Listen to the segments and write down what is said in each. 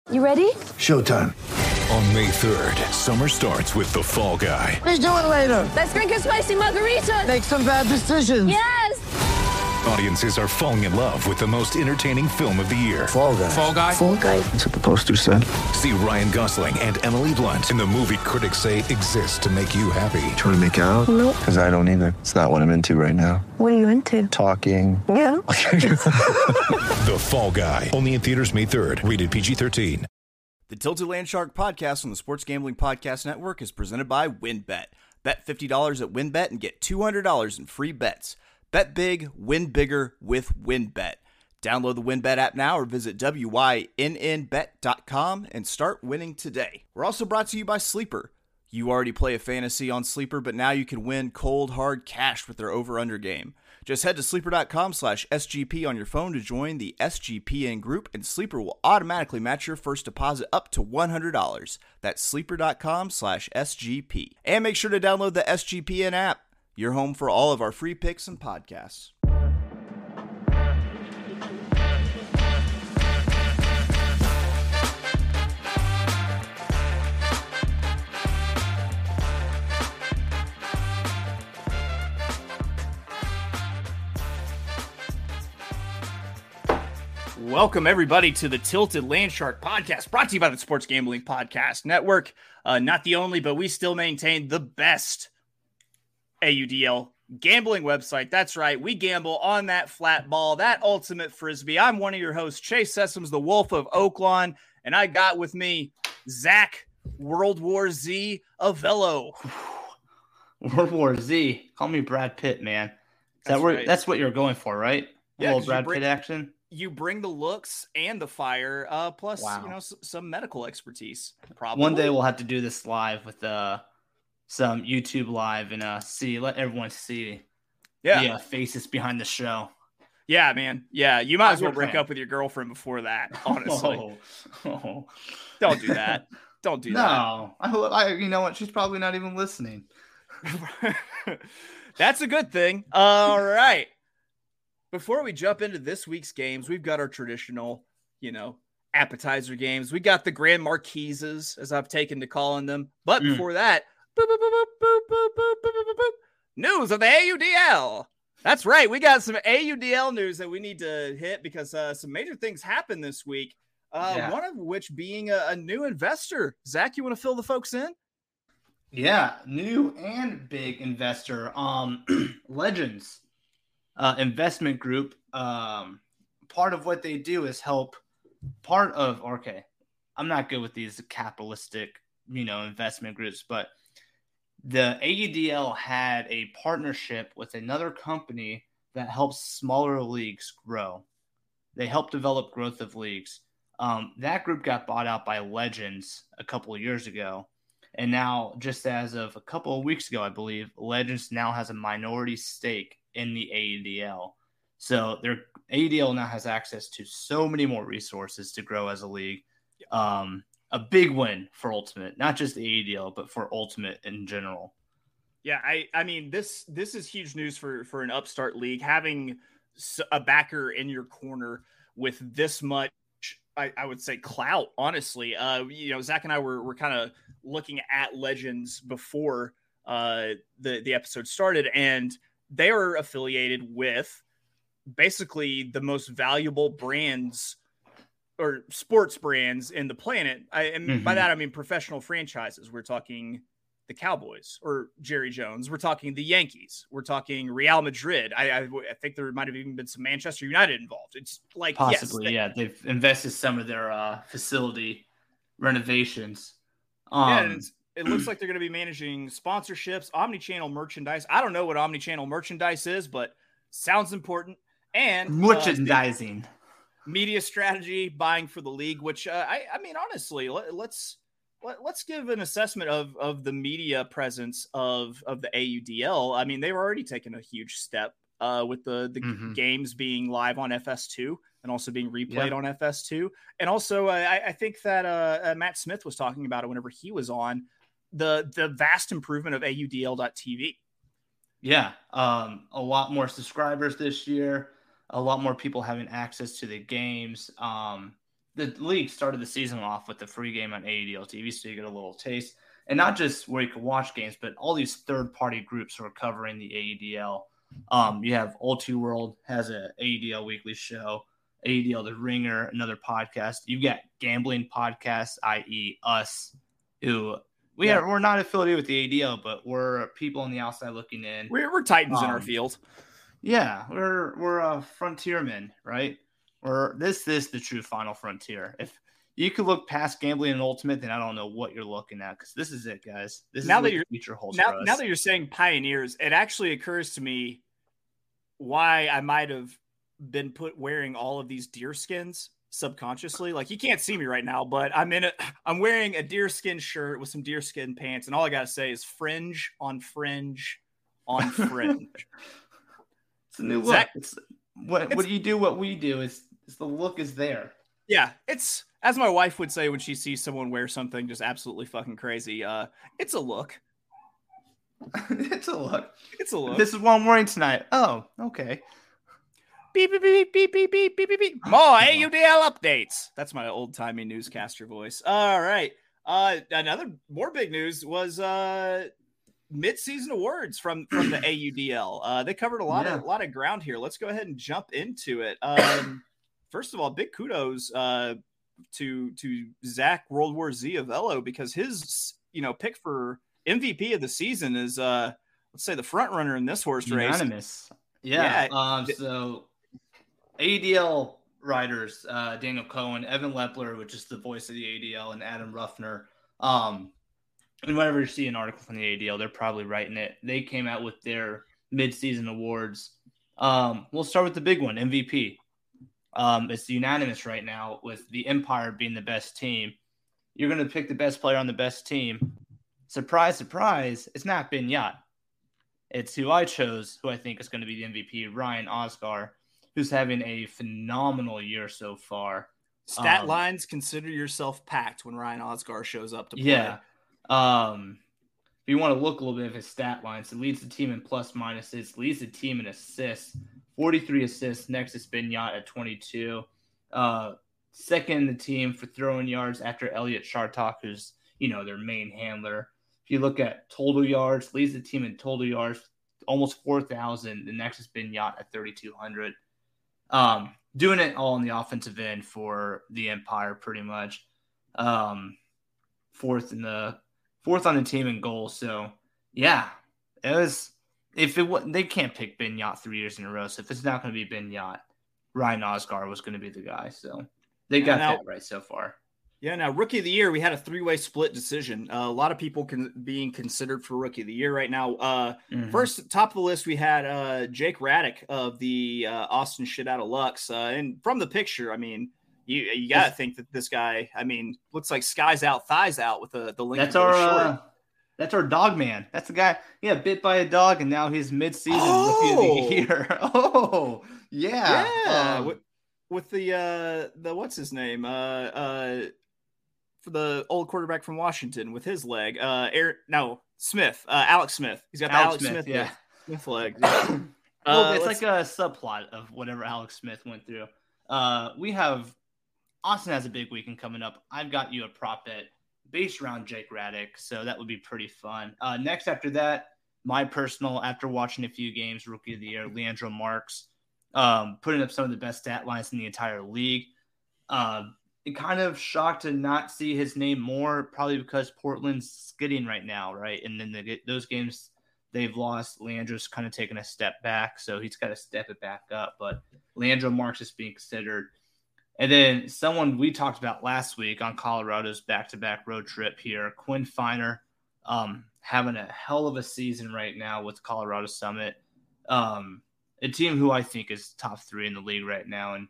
You ready? Showtime. On May 3rd, summer starts with The Fall Guy. Let's do it later. Let's drink a spicy margarita. Make some bad decisions. Yes! Audiences are falling in love with the most entertaining film of the year. Fall Guy. Fall Guy? Fall guy. That's what the poster said. See Ryan Gosling and Emily Blunt in the movie critics say exists to make you happy. Trying to make it out? Nope. Because I don't either. It's not what I'm into right now. What are you into? Talking. Yeah. The Fall Guy. Only in theaters May 3rd. Rated PG-13. The Tilted Land Shark podcast on the Sports Gambling Podcast Network is presented by WynnBET. Bet $50 at WynnBET and get $200 in free bets. Bet big, win bigger with WynnBET. Download the WynnBET app now or visit wynnbet.com and start winning today. We're also brought to you by Sleeper. You already play a fantasy on Sleeper, but now you can win cold, hard cash with their over-under game. Just head to sleeper.com/SGP on your phone to join the SGPN group, and Sleeper will automatically match your first deposit up to $100. That's sleeper.com/SGP. And make sure to download the SGPN app, your home for all of our free picks and podcasts. Welcome, everybody, to the Tilted Land Shark podcast, brought to you by the Sports Gambling Podcast Network. Not the only, but we still maintain the best AUDL gambling website. That's right. We gamble on that flat ball, that ultimate frisbee. I'm one of your hosts, Chase Sessoms, the Wolf of Oaklawn, and I got with me Zach World War Z Avello. World War Z. Call me Brad Pitt, man. Right. That's what you're going for, right? Yeah, a little Brad Pitt action. You bring the looks and the fire, plus Wow. some medical expertise. Probably One day we'll have to do this live with some YouTube live and let everyone see the faces behind the show. Yeah, man. Yeah, you might as well Good break plan. up with your girlfriend before that. Honestly, Oh. don't do that. Don't do No, I you know what? She's probably not even listening. that. That's a good thing. All right. Before we jump into this week's games, we've got our traditional, appetizer games. We got the Grand Marquises, as I've taken to calling them. But before that, boop, boop, boop, boop, boop, boop, boop, boop, boop, boop, news of the AUDL. That's right. We got some AUDL news that we need to hit because some major things happened this week. One of which being a new investor. Zach, you want to fill the folks in? Yeah, new and big investor. Legends. Investment group. Part of what they do is help. I'm not good with these capitalistic, investment groups, but the AUDL had a partnership with another company that helps smaller leagues grow. They help develop growth of leagues. That group got bought out by Legends a couple of years ago. And now, just as of a couple of weeks ago, I believe, Legends now has a minority stake in the AUDL. So their AUDL now has access to so many more resources to grow as a league. A big win for Ultimate, not just the AUDL, but for Ultimate in general. Yeah, I mean, this is huge news for an upstart league. Having a backer in your corner with this much, I would say, clout, honestly. Zach and I were kind of looking at Legends before the episode started, and they are affiliated with basically the most valuable brands or sports brands in the planet. By that, I mean professional franchises. We're talking the Cowboys or Jerry Jones. We're talking the Yankees. We're talking Real Madrid. I think there might have even been some Manchester United involved. It's like, possibly, they've invested some of their facility renovations. It looks like they're going to be managing sponsorships, omni-channel merchandise. I don't know what omni-channel merchandise is, but sounds important. And merchandising, media strategy, buying for the league. Which I mean, honestly, let's give an assessment of the media presence of the AUDL. I mean, they were already taking a huge step with the games being live on FS2 and also being replayed on FS2. And also, I think that Matt Smith was talking about it whenever he was on. The vast improvement of AUDL.TV. Yeah, a lot more subscribers this year, a lot more people having access to the games. the league started the season off with the free game on AEDL TV, so you get a little taste. And not just where you can watch games, but all these third-party groups are covering the AEDL. You have Ulti World has a AEDL weekly show, AEDL The Ringer, another podcast. You've got gambling podcasts, i.e. us, who we're not affiliated with the AEDL, but we're people on the outside looking in. We're titans in our field. Yeah, we're frontiermen, right? This is the true final frontier. If you could look past gambling and ultimate, then I don't know what you're looking at, because this is it, guys. This now is that what you're the future holds now, for us. now that you're saying pioneers, it actually occurs to me why I might have been wearing all of these deer skins subconsciously. Like, you can't see me right now, but I'm wearing a deerskin shirt with some deerskin pants, and all I gotta say is fringe on fringe on fringe. It's a new look. Zach, what you do, what we do is the look is there. Yeah, it's, as my wife would say when she sees someone wear something just absolutely fucking crazy, it's a look. It's a look. It's a look. This is what I'm wearing tonight. Oh, okay. Beep, beep, beep, beep, beep, beep, beep, beep, beep. More AUDL updates. That's my old-timey newscaster voice. All right. Another more big news was mid-season awards from the AUDL. They covered a lot of ground here. Let's go ahead and jump into it. First of all, big kudos to Zach World War Z Avello, because his pick for MVP of the season is let's say the front runner in this horse race. Unanimous. Yeah. So ADL riders, Daniel Cohen, Evan Lepler, which is the voice of the ADL, and Adam Ruffner. And whenever you see an article from the ADL, they're probably writing it. They came out with their mid-season awards. We'll start with the big one, MVP. It's unanimous right now, with the Empire being the best team. You're going to pick the best player on the best team. Surprise, surprise, it's not Binyat. It's who I chose, who I think is going to be the MVP, Ryan Oscar, who's having a phenomenal year so far. Stat lines, consider yourself packed when Ryan Oscar shows up to play. Yeah. If you want to look a little bit of his stat lines, it leads the team in plus minuses, leads the team in assists, 43 assists. Next is Binyat at 22. Second in the team for throwing yards after Elliot Shartok, who's, their main handler. If you look at total yards, leads the team in total yards, almost 4,000. The next has been Yacht at 3,200. Doing it all on the offensive end for the Empire, pretty much. Fourth on the team in goals. So yeah, it was. They can't pick Ben Yacht 3 years in a row. So if it's not going to be Ben Yacht, Ryan Oscar was going to be the guy. So they got that right so far. Yeah, now Rookie of the Year, we had a 3-way split decision. A lot of people being considered for Rookie of the Year right now. First, top of the list, we had Jake Raddick of the Austin Shit Out of Lux. And from the picture, I mean, you got to think that this guy, looks like skies out, thighs out with the link. That's our dog man. That's the guy. Yeah, bit by a dog, and now he's mid-season Rookie of the Year. Oh, yeah. Yeah. With the what's his name? For the old quarterback from Washington with his leg. Smith. Alex Smith. He's got the Alex Smith Smith leg. Yeah. It's like a subplot of whatever Alex Smith went through. Austin has a big weekend coming up. I've got you a prop bet based around Jake Raddick, so that would be pretty fun. Next after that, my personal, after watching a few games, Rookie of the Year, Leandro Marks, putting up some of the best stat lines in the entire league. Kind of shocked to not see his name more, probably because Portland's skidding right now, right? And then those games they've lost, Leandro's kind of taken a step back, so he's got to step it back up. But Leandro Marks is being considered. And then someone we talked about last week on Colorado's back-to-back road trip here, Quinn Finer, having a hell of a season right now with Colorado Summit. A team who I think is top 3 in the league right now, and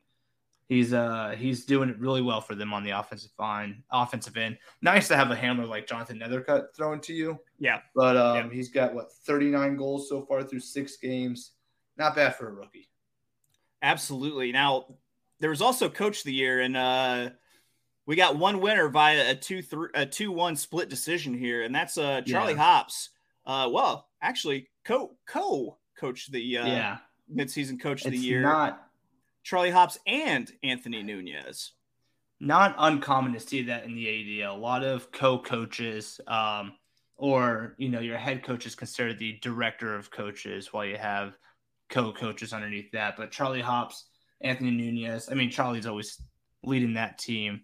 he's doing it really well for them on the offensive end. Nice to have a handler like Jonathan Nethercutt thrown to you. Yeah. But he's got 39 goals so far through 6 games. Not bad for a rookie. Absolutely. Now, there was also Coach of the Year, and we got one winner via a 2-1 split decision here, and that's Charlie Hops. Actually, co-coach the midseason Coach of the Year. Not Charlie Hops and Anthony Nunez. not uncommon to see that in the ADL. A lot of co-coaches, or your head coach is considered the director of coaches, while you have co-coaches underneath that. But Charlie Hops, Anthony Nunez, Charlie's always leading that team.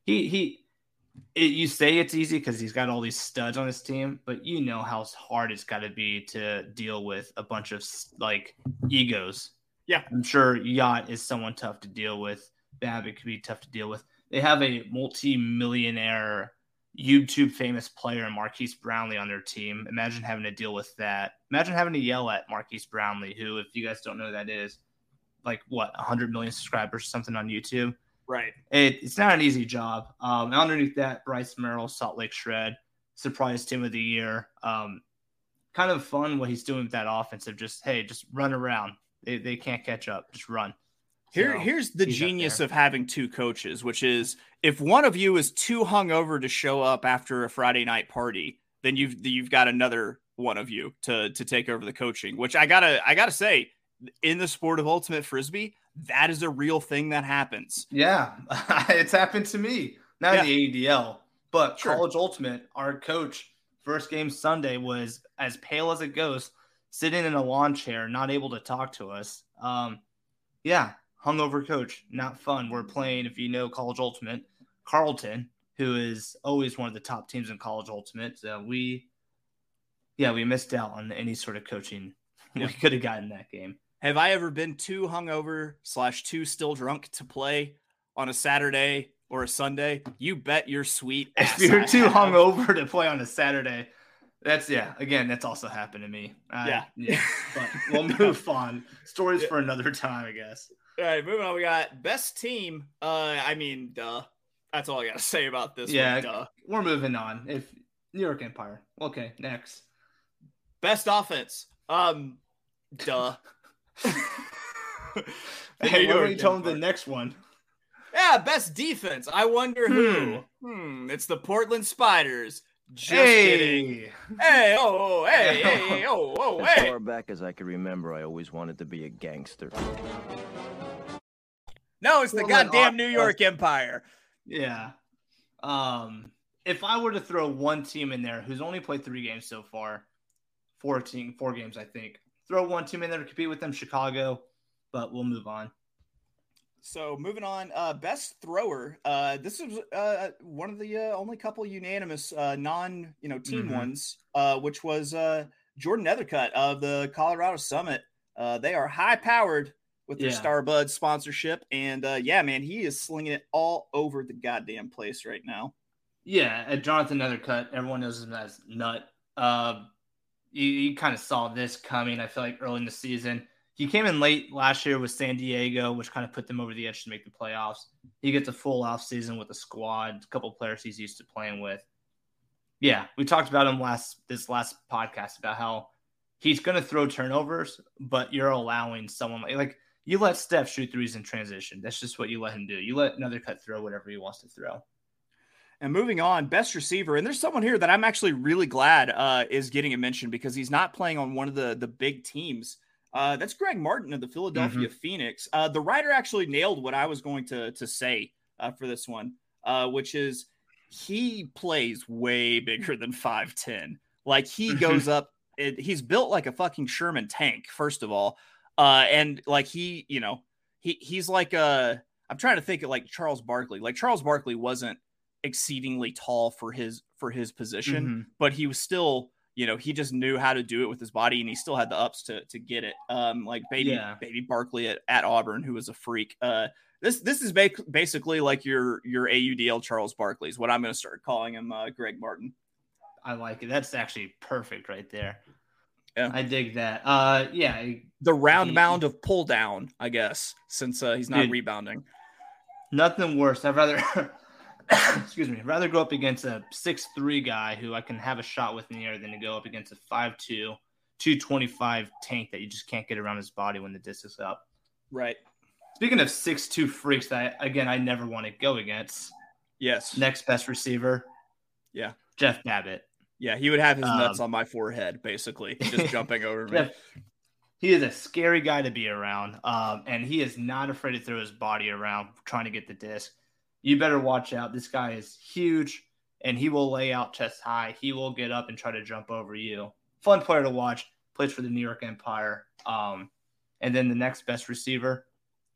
You say it's easy because he's got all these studs on his team, but you know how hard it's got to be to deal with a bunch of egos. Yeah, I'm sure Yacht is someone tough to deal with. Babbitt could be tough to deal with. They have a multi-millionaire YouTube famous player, Marquise Brownlee, on their team. Imagine having to deal with that. Imagine having to yell at Marquise Brownlee, who, if you guys don't know who that is, 100 million subscribers or something on YouTube. Right. It's not an easy job. And underneath that, Bryce Merrill, Salt Lake Shred, surprise team of the year. Kind of fun what he's doing with that offense of just run around. They can't catch up. Just run. Here's the genius of having two coaches, which is if one of you is too hungover to show up after a Friday night party, then you've got another one of you to take over the coaching, which I gotta say, in the sport of ultimate frisbee, that is a real thing that happens. Yeah, it's happened to me. Not in the ADL, but sure. College Ultimate, our coach, first game Sunday was as pale as it goes, sitting in a lawn chair, not able to talk to us. Hungover coach, not fun. We're playing, if you know College Ultimate, Carleton, who is always one of the top teams in College Ultimate. So we missed out on any sort of coaching we could have gotten that game. Have I ever been too hungover / too still drunk to play on a Saturday or a Sunday? You bet your sweet ass. If you're too hungover to play on a Saturday, that's also happened to me. But we'll move on. Stories for another time, I guess. All right, moving on. We got best team. Duh. That's all I got to say about this one. Duh. We're moving on. If New York Empire. Okay, next. Best offense. Duh. Hey, what are you telling the next one? Yeah, best defense. I wonder who. It's the Portland Spiders. Just kidding. Hey, hey. As far back as I can remember, I always wanted to be a gangster. No, it's the goddamn New York Empire. Yeah. If I were to throw one team in there who's only played 3 games so far, 4 games, I think. Throw one team in there to compete with them, Chicago, but we'll move on. So moving on, best thrower. This is one of the only couple unanimous non-team ones, which was Jordan Nethercutt of the Colorado Summit. They are high-powered with their Starbud sponsorship, and he is slinging it all over the goddamn place right now. Yeah, Jonathan Nethercutt, everyone knows him as Nut. You kind of saw this coming, I feel like, early in the season. He came in late last year with San Diego, which kind of put them over the edge to make the playoffs. He gets a full offseason with a squad, a couple of players he's used to playing with. Yeah, we talked about him this last podcast about how he's going to throw turnovers, but you're allowing someone like you let Steph shoot threes in transition. That's just what you let him do. You let Nethercutt throw whatever he wants to throw. And moving on, best receiver. And there's someone here that I'm actually really glad is getting a mention because he's not playing on one of the big teams. That's Greg Martin of the Philadelphia Phoenix. The writer actually nailed what I was going to say for this one, which is he plays way bigger than 5'10". Like he goes up, he's built like a fucking Sherman tank, first of all. And like he's like I'm trying to think of like Charles Barkley. Like Charles Barkley wasn't exceedingly tall for his position, but he was still, he just knew how to do it with his body, and he still had the ups to get it. Like baby Barkley at Auburn, who was a freak. This is basically like your AUDL Charles Barkley is what I'm going to start calling him. Greg Martin. I like it. That's actually perfect right there. Yeah, I dig that. The round mound of pull down, I guess, since he's not rebounding. Nothing worse. I'd rather rather go up against a 6'3" guy who I can have a shot with in the air than to go up against a 5'2", 225 tank that you just can't get around his body when the disc is up. Right. Speaking of 6'2" freaks that, again, I never want to go against. Yes. Next best receiver. Yeah. Jeff Babbitt. Yeah, he would have his nuts on my forehead, basically, just jumping over me. He is a scary guy to be around, and he is not afraid to throw his body around trying to get the disc. you better watch out. This guy is huge, and he will lay out chest high. He will get up and try to jump over you. Fun player to watch. Plays for the New York Empire. And then the next best receiver,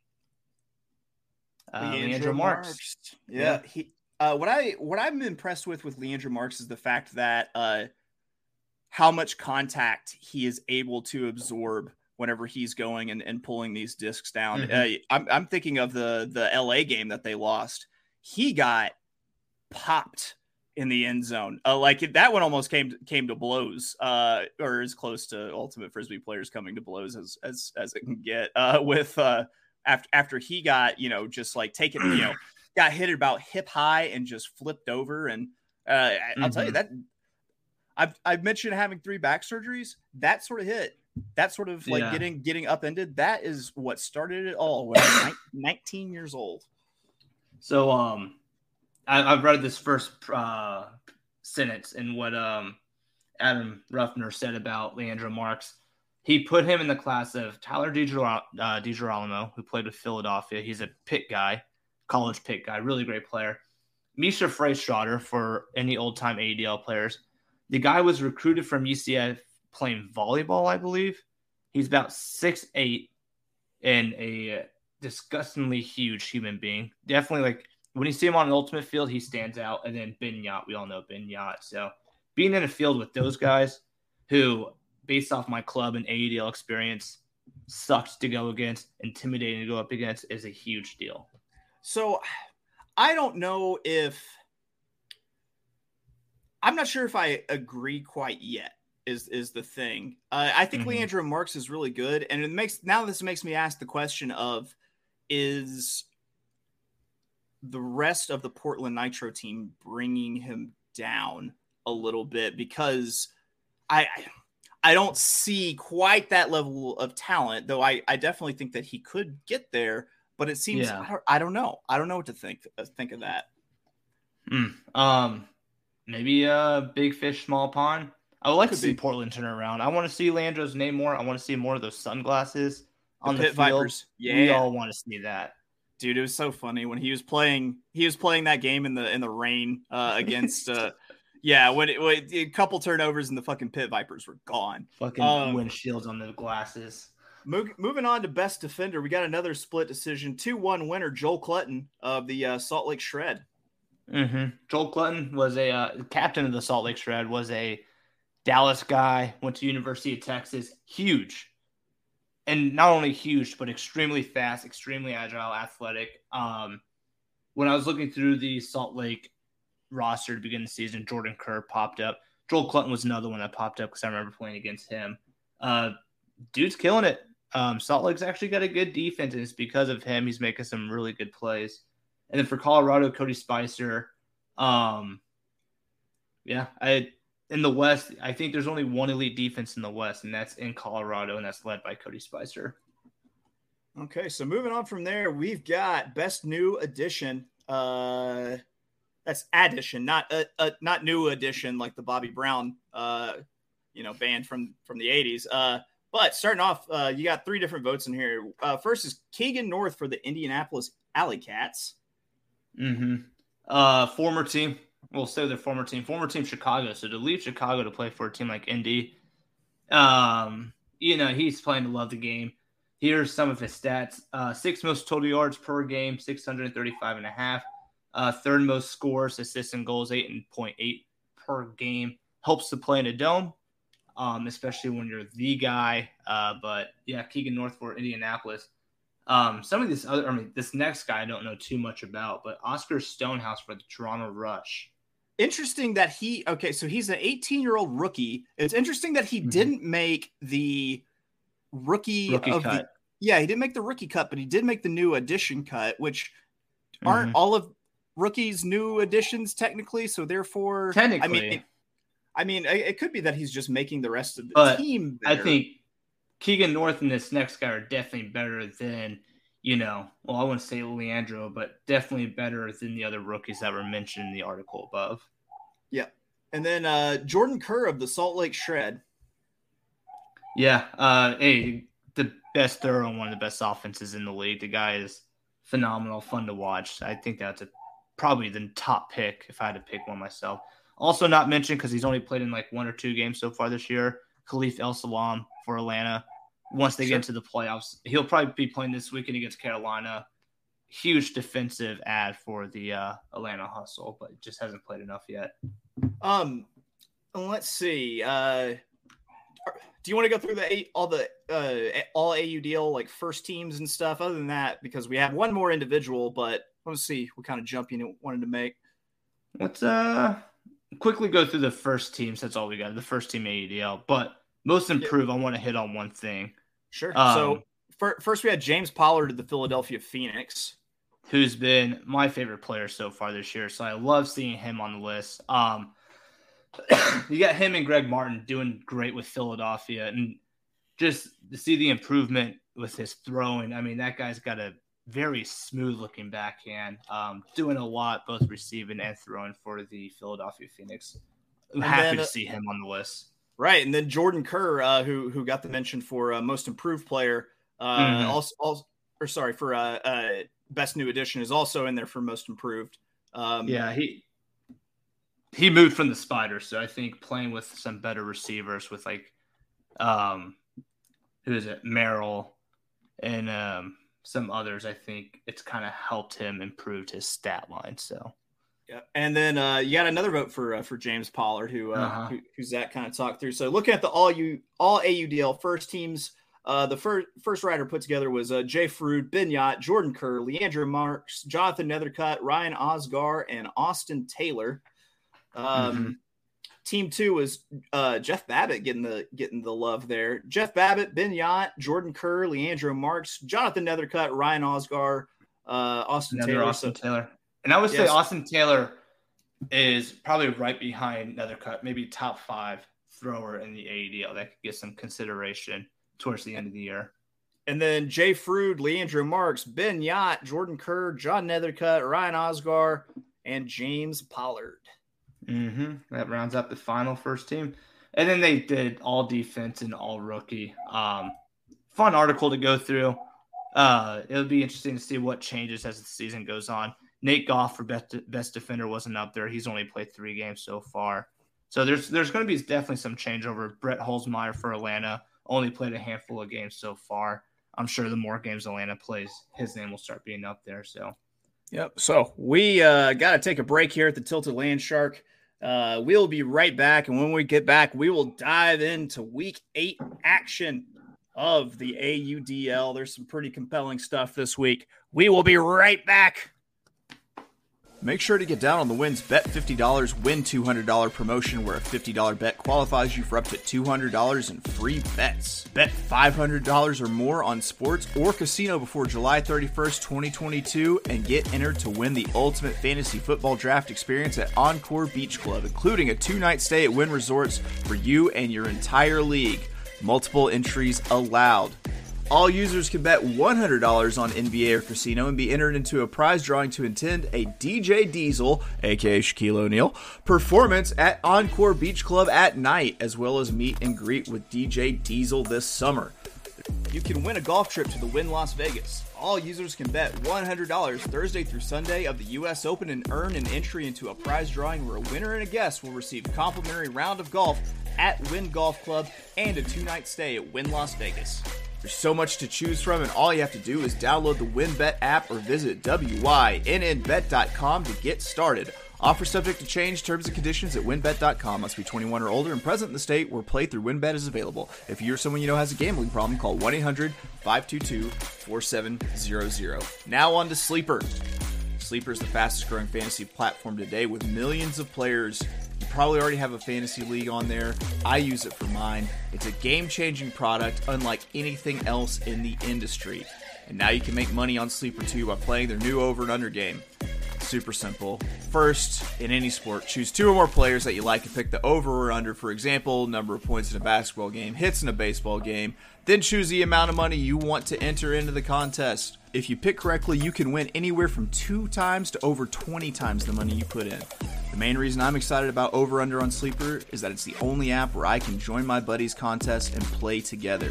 Leandro Marks. Yeah. He. What I'm impressed with Leandro Marks is the fact that how much contact he is able to absorb whenever he's going and pulling these discs down. Mm-hmm. I'm thinking of the LA game that they lost. He got popped in the end zone. That one almost came to blows, or as close to Ultimate Frisbee players coming to blows as it can get. After he got just like taken, got hit about hip high and just flipped over. And I'll tell you that I've mentioned having 3 back surgeries. That sort of hit. That sort of getting upended, that is what started it all when I was 19 years old. So I've read this first sentence in what Adam Ruffner said about Leandro Marks. He put him in the class of Tyler DiGirolamo, who played with Philadelphia. He's a Pitt guy, college Pitt guy, really great player. Misha Freistrater, for any old-time ADL players. The guy was recruited from UCF playing volleyball, I believe. He's about 6'8" and a disgustingly huge human being. Definitely, when you see him on an ultimate field, he stands out. And then Ben Yacht, we all know Ben Yacht. So being in a field with those guys who, based off my club and AEDL experience, sucked to go against, intimidating to go up against, is a huge deal. So I don't know I'm not sure if I agree quite yet. Is the thing. I think Leandro Marks is really good, and this makes me ask the question of, is the rest of the Portland Nitro team bringing him down a little bit? Because I don't see quite that level of talent, though I definitely think that he could get there, but it seems I don't know what to think of that. Maybe a big fish, small pond. I would like to see Portland turn around. I want to see Leandro's name more. I want to see more of those sunglasses on the Pit field. Vipers. Yeah, we all want to see that. Dude, it was so funny when he was playing that game in the rain against when a couple turnovers and the fucking Pit Vipers were gone. Fucking windshields on the glasses. Moving on to best defender, we got another split decision. 2-1 winner, Joel Clutton of the Salt Lake Shred. Joel Clutton was a captain of the Salt Lake Shred, was a Dallas guy, went to University of Texas, huge. And not only huge, but extremely fast, extremely agile, athletic. When I was looking through the Salt Lake roster to begin the season, Jordan Kerr popped up. Joel Clutton was another one that popped up because I remember playing against him. Dude's killing it. Salt Lake's actually got a good defense, and it's because of him. He's making some really good plays. And then for Colorado, Cody Spicer. In the West, I think there's only one elite defense in the West, and that's in Colorado, and that's led by Cody Spicer. Okay, so moving on from there, we've got best new addition. That's addition, not new addition like the Bobby Brown, band from the 80s. But starting off, you got 3 different votes in here. First is Keegan North for the Indianapolis Alley Cats. Former team. We'll say their former team Chicago. So to leave Chicago to play for a team like Indy, he's playing to love the game. Here's some of his stats. 6th most total yards per game, 635.5. 3rd most scores, assists, and goals, 8.8 per game. Helps to play in a dome, especially when you're the guy. But yeah, Keegan North for Indianapolis. This next guy I don't know too much about, but Oscar Stonehouse for the Toronto Rush. Interesting that he's an 18-year-old rookie. It's interesting that he didn't make the rookie cut. He didn't make the rookie cut, but he did make the new addition cut, which aren't all of rookies new additions technically. So therefore, technically, it could be that he's just making the rest of the team better. I think Keegan North and this next guy are definitely better than, I wouldn't say Leandro, but definitely better than the other rookies that were mentioned in the article above. Yeah. And then Jordan Kerr of the Salt Lake Shred. Yeah. The best thrower and one of the best offenses in the league. The guy is phenomenal, fun to watch. I think that's a probably the top pick if I had to pick one myself. Also not mentioned because he's only played in like 1 or 2 games so far this year, Khalif El-Salam for Atlanta. Once they get into the playoffs, he'll probably be playing this weekend against Carolina. Huge defensive ad for the Atlanta Hustle, but just hasn't played enough yet. Let's see. Do you want to go through all AUDL like first teams and stuff? Other than that, because we have one more individual, but let's see what kind of jump you wanted to make. Let's quickly go through the first teams. That's all we got. The first team AUDL, but most improved. I want to hit on one thing. Sure. So first we had James Pollard of the Philadelphia Phoenix, who's been my favorite player so far this year. So I love seeing him on the list. You got him and Greg Martin doing great with Philadelphia, and just to see the improvement with his throwing. I mean, that guy's got a very smooth looking backhand, doing a lot, both receiving and throwing for the Philadelphia Phoenix. I'm happy to see him on the list. Right. And then Jordan Kerr, who got the mention for most improved player, for best new addition, is also in there for most improved. He moved from the Spiders, so I think playing with some better receivers with like Merrill and some others, I think it's kind of helped him improve his stat line. So yeah, and then you got another vote for James Pollard, who's that kind of talked through. So looking at the all AUDL first teams, the first rider put together was Jay Frood, Ben Yott, Jordan Kerr, Leandro Marks, Jonathan Nethercutt, Ryan Osgar, and Austin Taylor. Team 2 was Jeff Babbitt getting the love there. Jeff Babbitt, Ben Yott, Jordan Kerr, Leandro Marks, Jonathan Nethercutt, Ryan Osgar, Austin Taylor. And I would say Austin Taylor is probably right behind Nethercutt, maybe top 5 thrower in the AUDL that could get some consideration towards the end of the year. And then Jay Frood, Leandro Marks, Ben Yott, Jordan Kerr, John Nethercutt, Ryan Osgar, and James Pollard. That rounds up the final first team. And then they did all defense and all rookie. Fun article to go through. It'll be interesting to see what changes as the season goes on. Nate Goff for best defender wasn't up there. He's only played 3 games so far. So there's going to be definitely some changeover. Brett Holzmeyer for Atlanta only played a handful of games so far. I'm sure the more games Atlanta plays, his name will start being up there. So, yep. So we got to take a break here at the Tilted Land Shark. We'll be right back, and when we get back, we will dive into Week 8 action of the AUDL. There's some pretty compelling stuff this week. We will be right back. Make sure to get down on the Wynn's Bet $50, win $200 promotion, where a $50 bet qualifies you for up to $200 in free bets. Bet $500 or more on sports or casino before July 31st, 2022, and get entered to win the ultimate fantasy football draft experience at Encore Beach Club, including a 2-night stay at Wynn Resorts for you and your entire league. Multiple entries allowed. All users can bet $100 on NBA or casino and be entered into a prize drawing to attend a DJ Diesel, aka Shaquille O'Neal, performance at Encore Beach Club at night, as well as meet and greet with DJ Diesel this summer. You can win a golf trip to the Wynn Las Vegas. All users can bet $100 Thursday through Sunday of the U.S. Open and earn an entry into a prize drawing where a winner and a guest will receive a complimentary round of golf at Wynn Golf Club and a 2-night stay at Wynn Las Vegas. There's so much to choose from, and all you have to do is download the WynnBET app or visit wynnbet.com to get started. Offer subject to change, terms and conditions at wynnbet.com. Must be 21 or older and present in the state where play through WynnBET is available. If you or someone you know has a gambling problem, call 1-800-522-4700. Now on to Sleeper. Sleeper is the fastest growing fantasy platform today with millions of players. You probably already have a fantasy league on there. I use it for mine. It's a game-changing product unlike anything else in the industry. And now you can make money on Sleeper too by playing their new over and under game. Super simple. First, in any sport, choose 2 or more players that you like and pick the over or under. For example, number of points in a basketball game, hits in a baseball game. Then choose the amount of money you want to enter into the contest. If you pick correctly, you can win anywhere from 2 times to over 20 times the money you put in. The main reason I'm excited about Over Under on Sleeper is that it's the only app where I can join my buddies' contest and play together.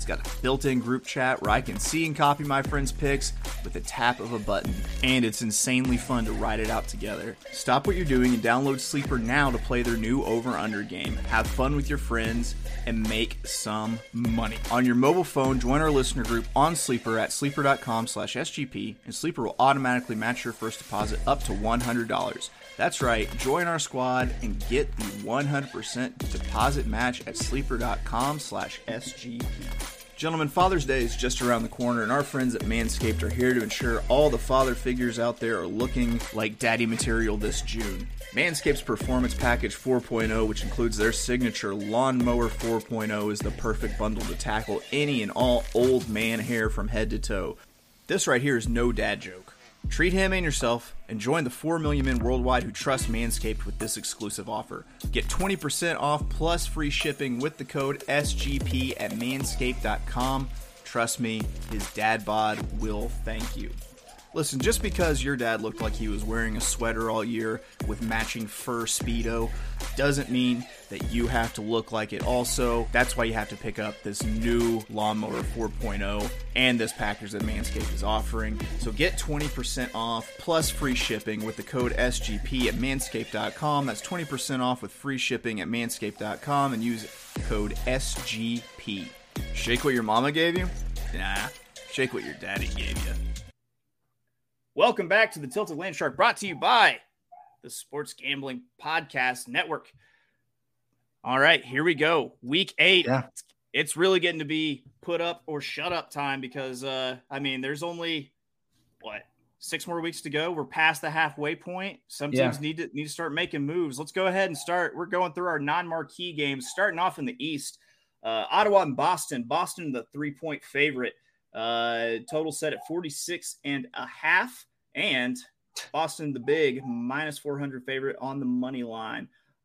It's got a built-in group chat where I can see and copy my friends' picks with a tap of a button. And it's insanely fun to write it out together. Stop what you're doing and download Sleeper now to play their new over-under game. Have fun with your friends and make some money. On your mobile phone, join our listener group on Sleeper at sleeper.com/SGP, and Sleeper will automatically match your first deposit up to $100. That's right, join our squad and get the 100% deposit match at sleeper.com/SGP. Gentlemen, Father's Day is just around the corner, and our friends at Manscaped are here to ensure all the father figures out there are looking like daddy material this June. Manscaped's Performance Package 4.0, which includes their signature Lawnmower 4.0, is the perfect bundle to tackle any and all old man hair from head to toe. This right here is no dad joke. Treat him and yourself and join the 4 million men worldwide who trust Manscaped with this exclusive offer. Get 20% off plus free shipping with the code SGP at manscaped.com. Trust me, his dad bod will thank you. Listen, just because your dad looked like he was wearing a sweater all year with matching fur Speedo doesn't mean that you have to look like it also. That's why you have to pick up this new Lawnmower 4.0 and this package that Manscaped is offering. So get 20% off plus free shipping with the code SGP at manscaped.com. That's 20% off with free shipping at manscaped.com and use code SGP. Shake what your mama gave you? Nah, shake what your daddy gave you. Welcome back to the Tilted Land Shark, brought to you by the Sports Gambling Podcast Network. All right, here we go. Week 8. Yeah. It's really getting to be put up or shut up time because, there's only, 6 more weeks to go. We're past the halfway point. Some teams need to start making moves. Let's go ahead and start. We're going through our non-marquee games, starting off in the East. Ottawa and Boston. Boston, the 3-point favorite. Total set at 46.5, and Boston the big -400 favorite on the money line.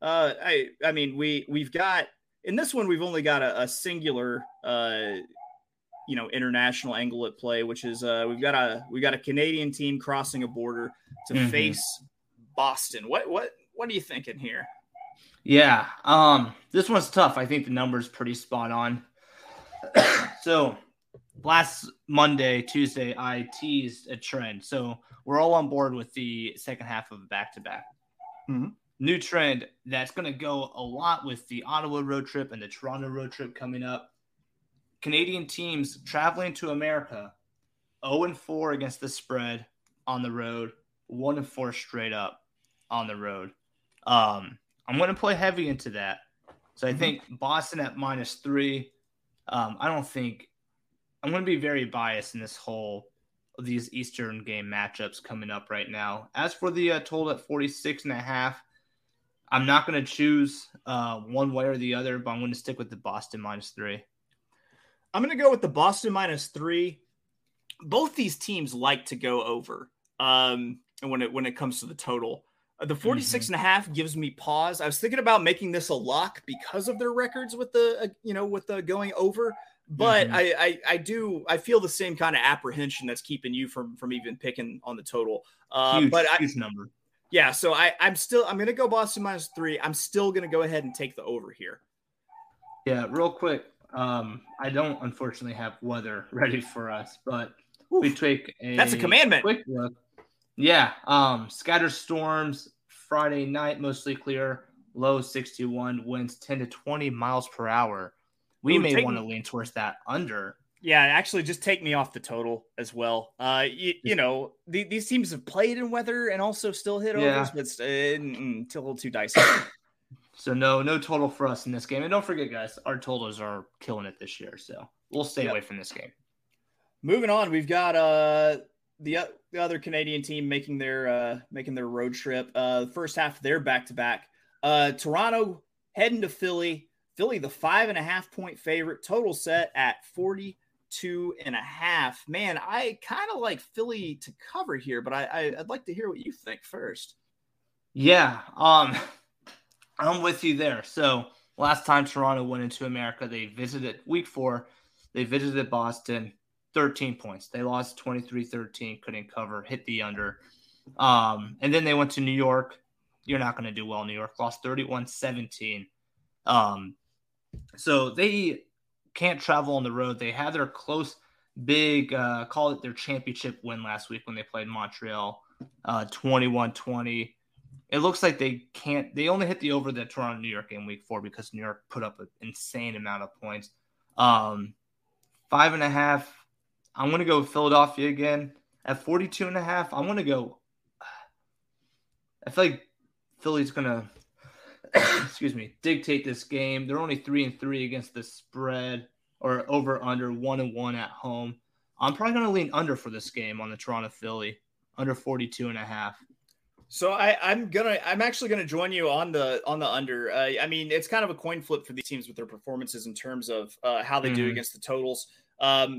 We've got in this one we've only got a singular international angle at play, which is we've got a Canadian team crossing a border to face Boston. What are you thinking here? Yeah, this one's tough. I think the number's pretty spot on. So last Monday, Tuesday, I teased a trend. So we're all on board with the second half of back-to-back. Mm-hmm. New trend that's going to go a lot with the Ottawa road trip and the Toronto road trip coming up. Canadian teams traveling to America, 0-4 against the spread on the road, 1-4 straight up on the road. I'm going to play heavy into that. So I think Boston at -3. I'm going to be very biased in these Eastern game matchups coming up right now. As for the total at 46.5, I'm not going to choose one way or the other, but I'm going to stick with the Boston -3. I'm going to go with the Boston -3. Both these teams like to go over when it comes to the total. The 46.5 gives me pause. I was thinking about making this a lock because of their records with the going over. But I feel the same kind of apprehension that's keeping you from even picking on the total. Huge number. Yeah, so I'm going to go Boston -3. I'm still going to go ahead and take the over here. Yeah, real quick. I don't unfortunately have weather ready for us, but we take that's a commandment. Quick look. Yeah, scattered storms Friday night, mostly clear, low 61, winds 10 to 20 miles per hour. We may want to lean towards that under. Yeah, actually, just take me off the total as well. These teams have played in weather and also still hit overs, but it's a little too dicey. So no total for us in this game. And don't forget, guys, our totals are killing it this year, so we'll stay away from this game. Moving on, we've got the other Canadian team making their road trip. The first half of their back-to-back. Toronto heading to Philly. Philly, the 5.5-point favorite, total set at 42.5. Man, I kind of like Philly to cover here, but I'd like to hear what you think first. Yeah, I'm with you there. So last time Toronto went into America, they visited week 4. They visited Boston, 13 points. They lost 23-13, couldn't cover, hit the under. And then they went to New York. You're not going to do well in New York. Lost 31-17. So they can't travel on the road. They had their close, big, call it their championship win last week when they played Montreal, 21-20. It looks like they only hit the over the Toronto New York game week 4 because New York put up an insane amount of points. 5.5. I'm going to go with Philadelphia again. At 42.5, I'm going to go. I feel like Philly's going to, dictate this game. They're only 3-3 against the spread or over under 1-1 at home. I'm probably going to lean under for this game on the Toronto Philly, under 42.5. So I'm actually gonna join you on the under. I mean, it's kind of a coin flip for these teams with their performances in terms of how they do against the totals. I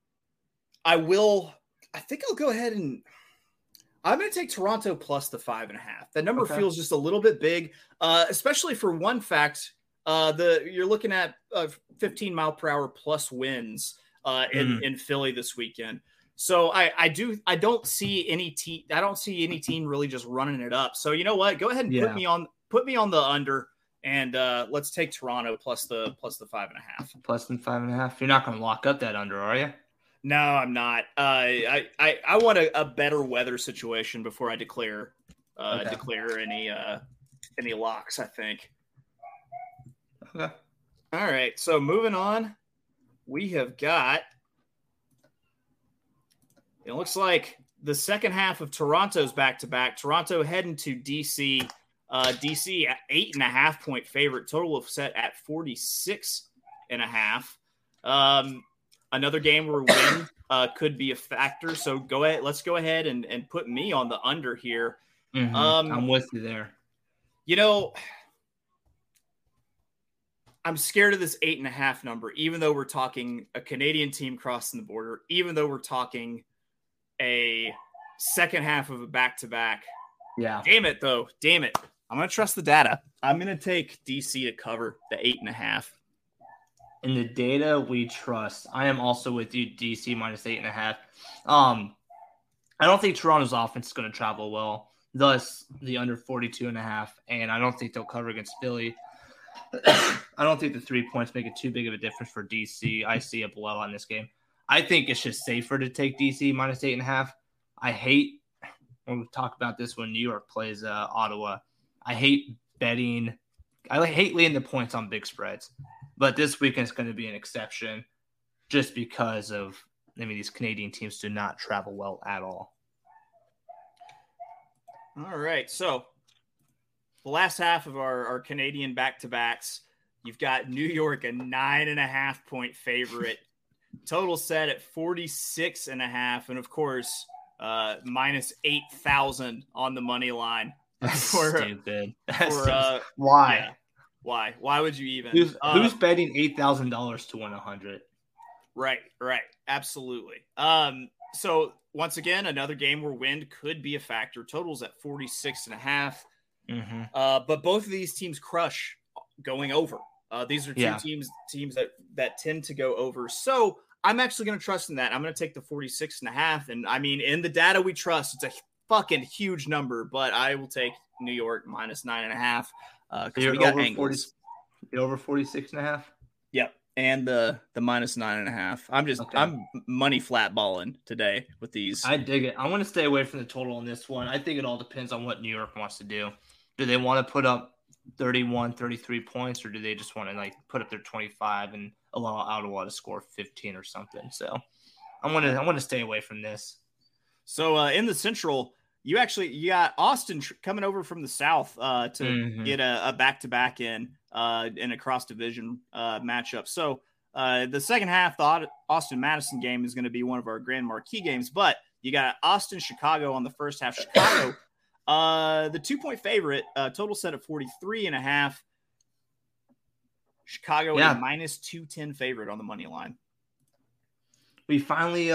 think I'll go ahead and I'm going to take Toronto plus the 5.5. That number feels just a little bit big, especially for one fact. You're looking at 15 mile per hour plus winds in Philly this weekend. So I don't see any team. I don't see any team really just running it up. So you know what? Go ahead and put me on the under, and let's take Toronto plus the 5.5. Plus the 5.5. You're not going to lock up that under, are you? No, I'm not. I want a better weather situation before I declare any locks, I think. Okay. All right. So moving on, we have got. It looks like the second half of Toronto's back-to-back. Toronto heading to DC. DC at 8.5-point favorite. Total of set at 46.5. Another game where win could be a factor. So go ahead. Let's go ahead and put me on the under here. Mm-hmm. I'm with you there. You know, I'm scared of this 8.5 number, even though we're talking a Canadian team crossing the border, even though we're talking a second half of a back-to-back. Yeah. Damn it, though. Damn it. I'm going to trust the data. I'm going to take DC to cover the 8.5. In the data we trust, I am also with you, DC minus 8.5. I don't think Toronto's offense is going to travel well, thus the under 42.5, and I don't think they'll cover against Philly. I don't think the 3 points make it too big of a difference for DC. I see a blowout in this game. I think it's just safer to take DC minus 8.5. I hate, when we talk about this when New York plays Ottawa, I hate betting. I hate laying the points on big spreads. But this weekend is going to be an exception just because of, these Canadian teams do not travel well at all. All right. So the last half of our Canadian back-to-backs, you've got New York, a 9.5-point favorite. Total set at 46.5. And, of course, minus 8,000 on the money line. Stupid. Why? Yeah. Why? Why would you even? Who's betting $8,000 to win 100? Right. Absolutely. So once again, another game where wind could be a factor. Totals at 46.5. Mm-hmm. But both of these teams crush going over. These are two teams that tend to go over. So I'm actually going to trust in that. I'm going to take the 46.5. And I mean, in the data we trust, it's a fucking huge number, but I will take New York minus 9.5. Because we got angles. You're over 46.5? Yep. And the minus 9.5. I'm money flat balling today with these. I dig it. I want to stay away from the total on this one. I think it all depends on what New York wants to do. Do they want to put up 31, 33 points, or do they just want to put up their 25 and allow Ottawa to score 15 or something? So I want to stay away from this. So in the Central, you got Austin coming over from the South to get a back-to-back in a cross-division matchup. So the second half, the Austin-Madison game is going to be one of our grand marquee games, but you got Austin-Chicago on the first half. Chicago, the 2-point favorite, total set of 43.5. Chicago a minus 210 favorite on the money line. We finally,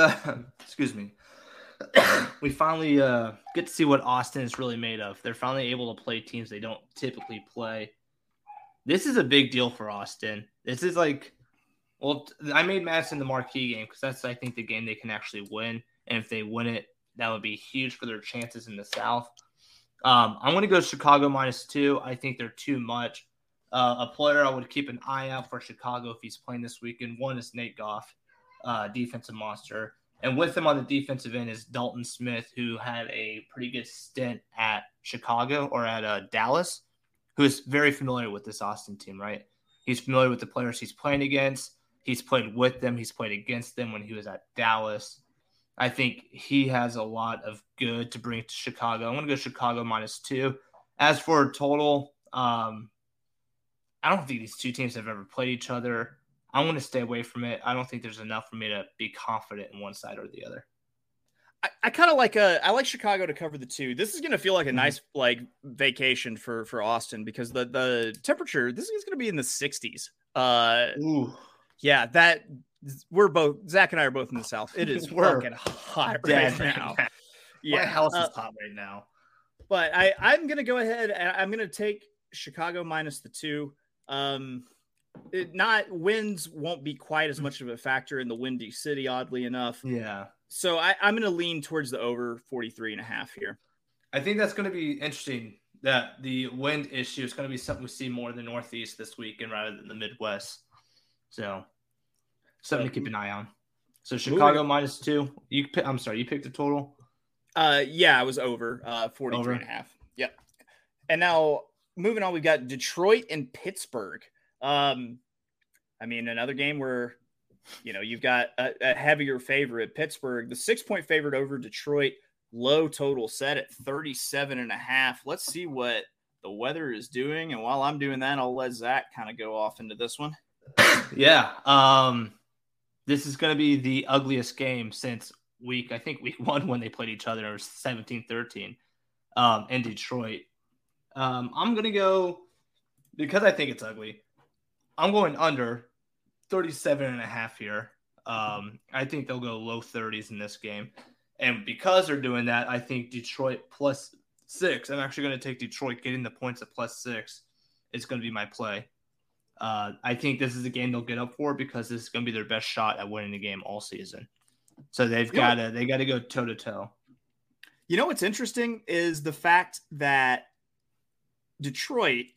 we finally get to see what Austin is really made of. They're finally able to play teams they don't typically play. This is a big deal for Austin. This is I made Madison the marquee game because that's, I think, the game they can actually win. And if they win it, that would be huge for their chances in the South. I'm going to go Chicago minus 2. I think they're too much. A player I would keep an eye out for Chicago if he's playing this weekend. One is Nate Goff, defensive monster. And with him on the defensive end is Dalton Smith, who had a pretty good stint at Chicago or at Dallas, who is very familiar with this Austin team, right? He's familiar with the players he's playing against. He's played with them. He's played against them when he was at Dallas. I think he has a lot of good to bring to Chicago. I'm going to go Chicago -2. As for total, I don't think these two teams have ever played each other. I'm going to stay away from it. I don't think there's enough for me to be confident in one side or the other. I kind of like I like Chicago to cover the 2. This is going to feel like a nice vacation for Austin because the temperature, this is going to be in the 60s. Ooh. Yeah, Zach and I are both in the South. It is fucking hot right now. Yeah, my house is hot right now. But I'm going to go ahead and I'm going to take Chicago -2. Winds won't be quite as much of a factor in the windy city, oddly enough. Yeah. So I'm going to lean towards the over 43.5 here. I think that's going to be interesting. That the wind issue is going to be something we see more in the Northeast this weekend rather than the Midwest. So something to keep an eye on. So Chicago -2. You picked the total. Yeah, I was over 43.5. Yep. And now moving on, we've got Detroit and Pittsburgh. Another game where, you've got a heavier favorite, Pittsburgh, the 6-point favorite over Detroit, low total set at 37.5. Let's see what the weather is doing. And while I'm doing that, I'll let Zach kind of go off into this one. Yeah. This is going to be the ugliest game since week 1 when they played each other. It was 17-13 in Detroit. I'm going to go, because I think it's ugly, I'm going under 37.5 here. I think they'll go low 30s in this game. And because they're doing that, I think Detroit +6. I'm actually going to take Detroit getting the points at +6. It's going to be my play. I think this is a game they'll get up for because this is going to be their best shot at winning the game all season. So they got to go toe to toe. You know what's interesting is the fact that Detroit,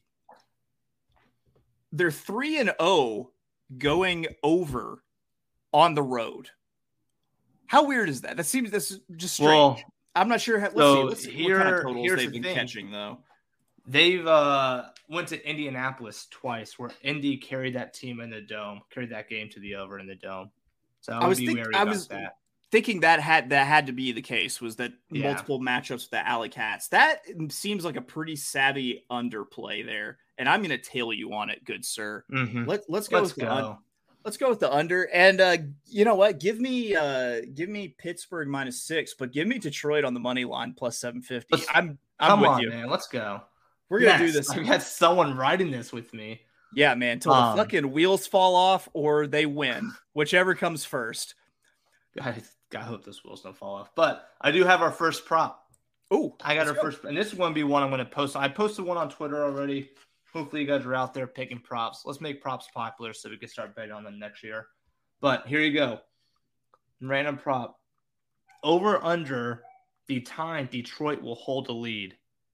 they're 3-0 going over on the road. How weird is that? That's just strange. Well, I'm not sure. Let's see what kind of totals they've been catching, though. They've went to Indianapolis twice, where Indy carried that team in the dome, carried that game to the over in the dome. So I was thinking that had to be the case, was that multiple matchups with the Alley Cats. That seems like a pretty savvy underplay there, and I'm going to tail you on it, good sir. Mm-hmm. Let's go with the under, and you know what? Give me Pittsburgh -6, but give me Detroit on the money line +750. I'm with you, man. Let's go. We're gonna do this. I got someone writing this with me. Yeah, man. Until the fucking wheels fall off or they win, whichever comes first. I hope those wheels don't fall off. But I do have our first prop. Oh, I got our first, and this is going to be one I'm going to post. I posted one on Twitter already. Hopefully, you guys are out there picking props. Let's make props popular so we can start betting on them next year. But here you go. Random prop. Over under the time Detroit will hold the lead.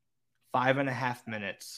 5.5 minutes.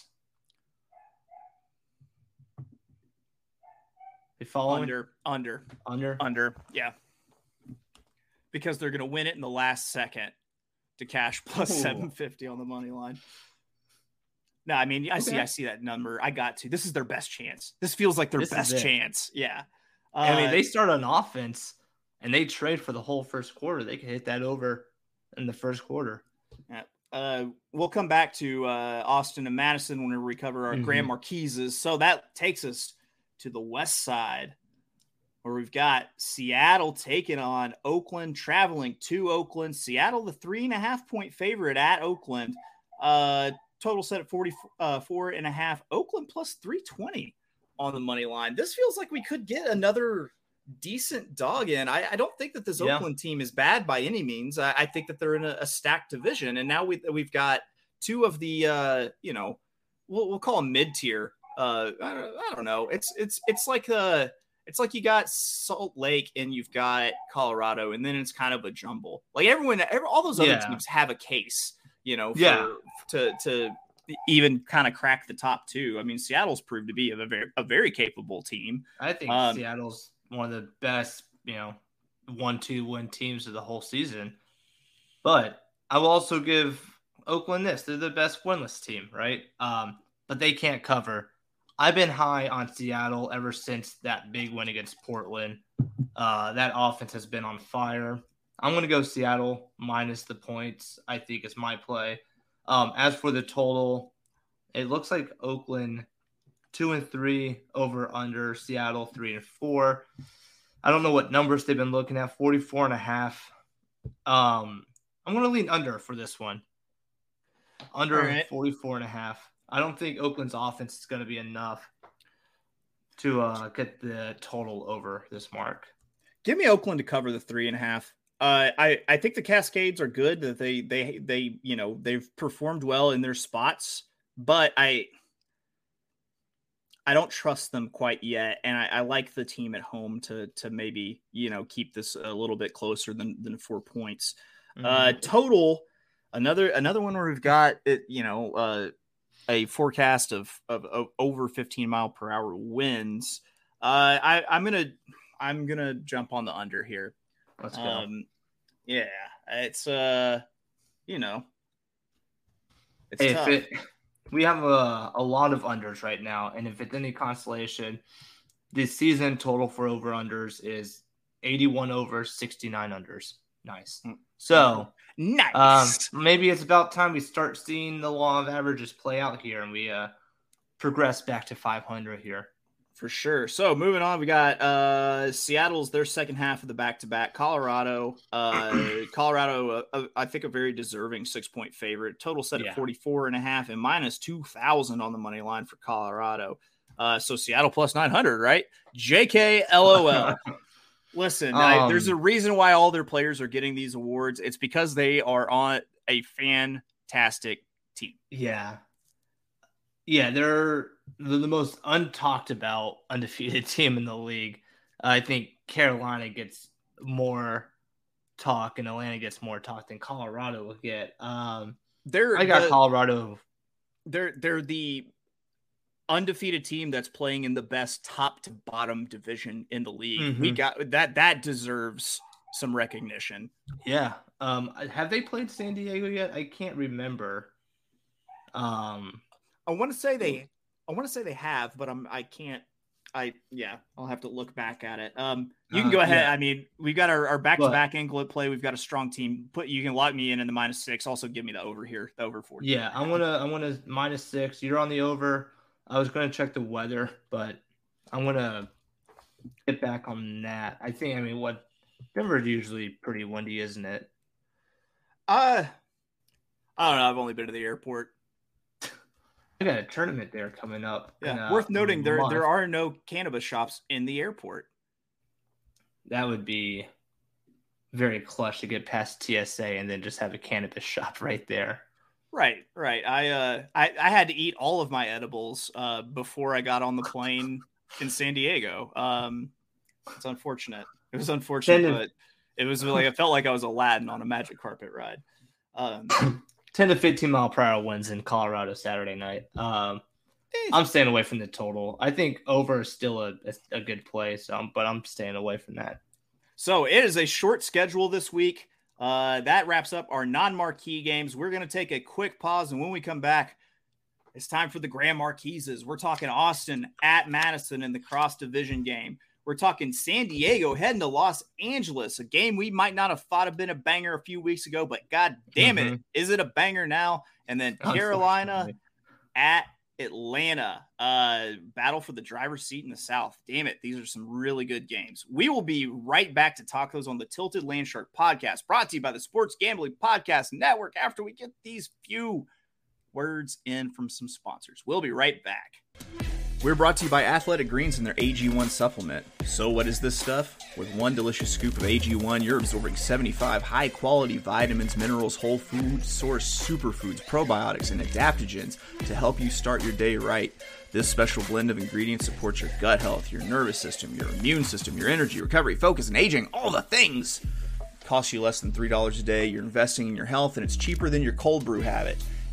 You following? Under. Yeah. Because they're going to win it in the last second to cash +750 on the money line. No, I mean, I see that number. I got to. This is their best chance. This feels like their best chance. Yeah. They start on offense and they trade for the whole first quarter. They can hit that over in the first quarter. Yeah. We'll come back to Austin and Madison when we recover our Grand Marquises. So that takes us to the west side, where we've got Seattle taking on Oakland, traveling to Oakland. Seattle, the 3.5-point favorite at Oakland. Total set at 44.5. Oakland +320 on the money line. This feels like we could get another decent dog in. I don't think that this Oakland team is bad by any means. I think that they're in a stacked division, and now we've got two of the we'll call them mid-tier. I don't know. It's like you got Salt Lake and you've got Colorado, and then it's kind of a jumble. Like all those other teams have a case, to even kind of crack the top two. I mean, Seattle's proved to be a very capable team. I think Seattle's one of the best, 1-2 win teams of the whole season. But I will also give Oakland this. They're the best winless team, right? But they can't cover. I've been high on Seattle ever since that big win against Portland. That offense has been on fire. I'm going to go Seattle minus the points, I think is my play. As for the total, it looks like Oakland 2-3 over under, Seattle 3-4. I don't know what numbers they've been looking at, 44.5. I'm going to lean under for this one. Under 44.5. I don't think Oakland's offense is going to be enough to get the total over this mark. Give me Oakland to cover the 3.5. I think the Cascades are good. That they they've performed well in their spots, but I don't trust them quite yet, and I like the team at home to maybe keep this a little bit closer than 4 points. Total, another one where we've got a forecast of over 15 mile per hour winds. I'm gonna jump on the under here. Let's go. Yeah, it's it's tough. We have a lot of unders right now, and if it's any consolation, this season total for over unders is 81 over, 69 unders. Nice. So nice. Maybe it's about time we start seeing the law of averages play out here, and we progress back to 500 here. For sure. So moving on, we got Seattle's their second half of the back-to-back. Colorado, I think a very deserving 6-point favorite. Total set at 44.5 and minus 2,000 on the money line for Colorado. So Seattle plus 900, right? JK LOL. Listen, there's a reason why all their players are getting these awards. It's because they are on a fantastic team. Yeah. Yeah, they're the most untalked about undefeated team in the league. I think Carolina gets more talk and Atlanta gets more talk than Colorado will get. Colorado. They're the undefeated team that's playing in the best top to bottom division in the league. Mm-hmm. We got that deserves some recognition. Yeah. Have they played San Diego yet? I can't remember. I want to say they have, but I'll have to look back at it. You can go ahead. Yeah. I mean, we've got our back-to-back angle at play. We've got a strong team. You can lock me in the -6. Also give me the over here, the over 40. Yeah, I'm gonna -6. You're on the over. I was gonna check the weather, but I'm gonna get back on that. Denver's usually pretty windy, isn't it? I don't know. I've only been to the airport. I got a tournament there coming up. Yeah, worth noting there are no cannabis shops in the airport. That would be very clutch to get past TSA and then just have a cannabis shop right there. Right. I had to eat all of my edibles before I got on the plane in San Diego. It's unfortunate. It was unfortunate, but it was I felt like I was Aladdin on a magic carpet ride. 10 to 15 mile per hour winds in Colorado Saturday night. I'm staying away from the total. I think over is still a good play, but I'm staying away from that. So it is a short schedule this week. That wraps up our non-marquee games. We're going to take a quick pause, and when we come back, it's time for the Grand Marquises. We're talking Austin at Madison in the cross-division game. We're talking San Diego heading to Los Angeles, a game we might not have thought have been a banger a few weeks ago, but God damn it, is it a banger now? And then Carolina at Atlanta, battle for the driver's seat in the South. Damn it, these are some really good games. We will be right back to talk those on the Tilted Landshark podcast, brought to you by the Sports Gambling Podcast Network, after we get these few words in from some sponsors. We'll be right back. We're brought to you by Athletic Greens and their AG1 supplement. So what is this stuff? With one delicious scoop of AG1, you're absorbing 75 high-quality vitamins, minerals, whole food source superfoods, probiotics, and adaptogens to help you start your day right. This special blend of ingredients supports your gut health, your nervous system, your immune system, your energy, recovery, focus, and aging, all the things. It costs you less than $3 a day. You're investing in your health, and it's cheaper than your cold brew habit.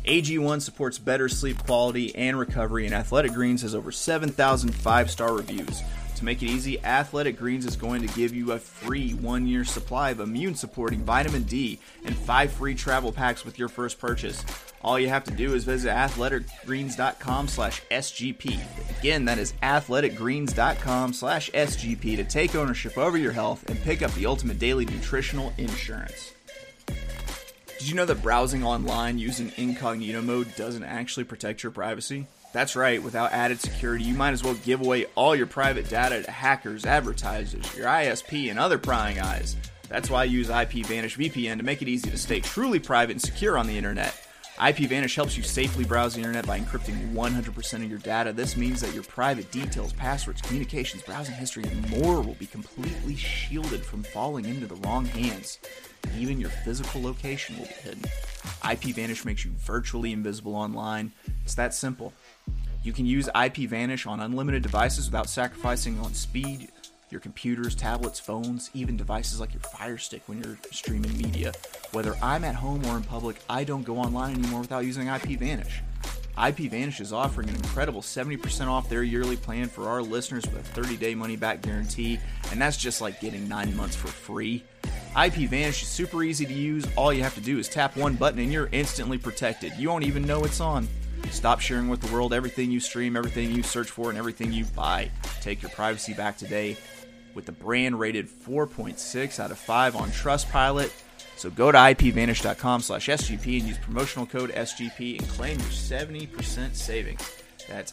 AG1 supports better sleep quality and recovery, and Athletic Greens has over 7,000 5-star reviews. To make it easy, Athletic Greens is going to give you a free 1-year supply of immune-supporting vitamin D and 5 free travel packs with your first purchase. All you have to do is visit athleticgreens.com/SGP. Again, that is athleticgreens.com/SGP to take ownership over your health and pick up the ultimate daily nutritional insurance. Did you know that browsing online using incognito mode doesn't actually protect your privacy? That's right, without added security, you might as well give away all your private data to hackers, advertisers, your ISP, and other prying eyes. That's why I use IPVanish VPN to make it easy to stay truly private and secure on the internet. IPVanish helps you safely browse the internet by encrypting 100% of your data. This means that your private details, passwords, communications, browsing history, and more will be completely shielded from falling into the wrong hands. Even your physical location will be hidden. IPVanish makes you virtually invisible online. It's that simple. You can use IPVanish on unlimited devices without sacrificing on speed, your computers, tablets, phones, even devices like your Fire Stick when you're streaming media. Whether I'm at home or in public, I don't go online anymore without using IPVanish. IPVanish is offering an incredible 70% off their yearly plan for our listeners with a 30-day money-back guarantee, and that's just like getting 9 months for free. IPVanish is super easy to use. All you have to do is tap one button and you're instantly protected. You won't even know it's on. Stop sharing with the world everything you stream, everything you search for, and everything you buy. Take your privacy back today with the brand rated 4.6 out of 5 on Trustpilot. So go to IPVanish.com/SGP and use promotional code SGP and claim your 70% savings. That's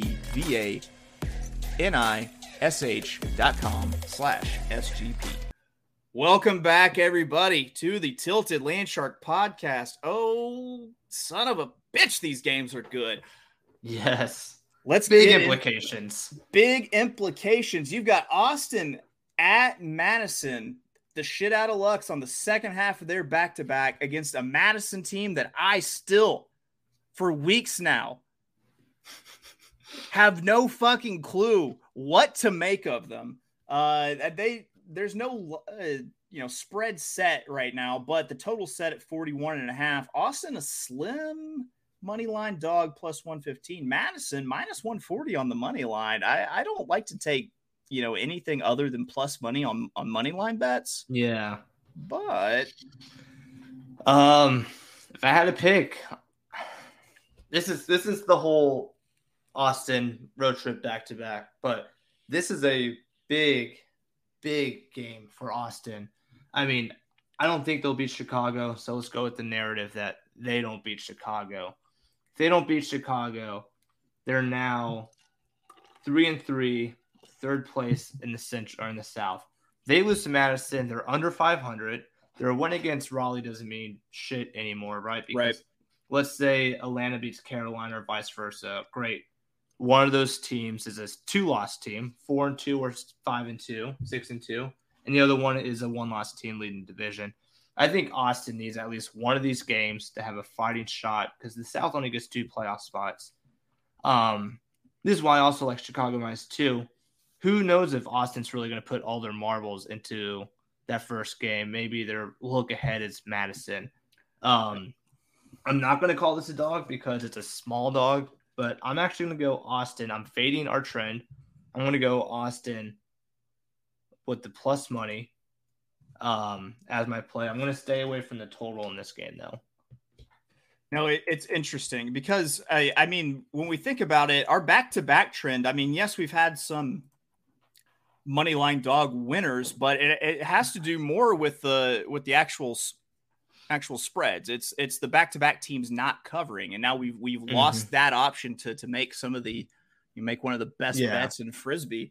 IPVanish.com/SGP. Welcome back, everybody, to the Tilted Landshark podcast. Oh, son of a bitch, these games are good. Yes. Let's Big get implications. Big implications. You've got Austin at Madison, the shit out of Lux on the second half of their back-to-back against a Madison team that I still, for weeks now, have no fucking clue what to make of them. There's no spread set right now, but the total set at 41.5. Austin a slim money line dog plus 115. Madison minus 140 on the money line. I don't like to take anything other than plus money on money line bets. Yeah, but if I had to pick, this is the whole Austin road trip back to back. But this is a big game for Austin. I mean, I don't think they'll beat Chicago, so let's go with the narrative that they don't beat Chicago. If they don't beat Chicago, they're now 3-3, third place in the Central or in the South. They lose to Madison, they're under 500. Their win against Raleigh doesn't mean shit anymore, right? Because let's say Atlanta beats Carolina or vice versa. Great. One of those teams is a 2-loss team, 4-2 or 5-2, 6-2, and the other one is a 1-loss team leading the division. I think Austin needs at least one of these games to have a fighting shot because the South only gets 2 playoff spots. This is why I also like Chicago -2. Who knows if Austin's really going to put all their marbles into that first game? Maybe their look ahead is Madison. I'm not going to call this a dog because it's a small dog. But I'm actually going to go Austin. I'm fading our trend. I'm going to go Austin with the plus money as my play. I'm going to stay away from the total in this game, though. No, it's interesting because, I mean, when we think about it, our back-to-back trend, I mean, yes, we've had some moneyline dog winners, but it has to do more with the actual spreads. It's the back-to-back teams not covering, and now we've lost that option to make some of you make one of the best bets in Frisbee.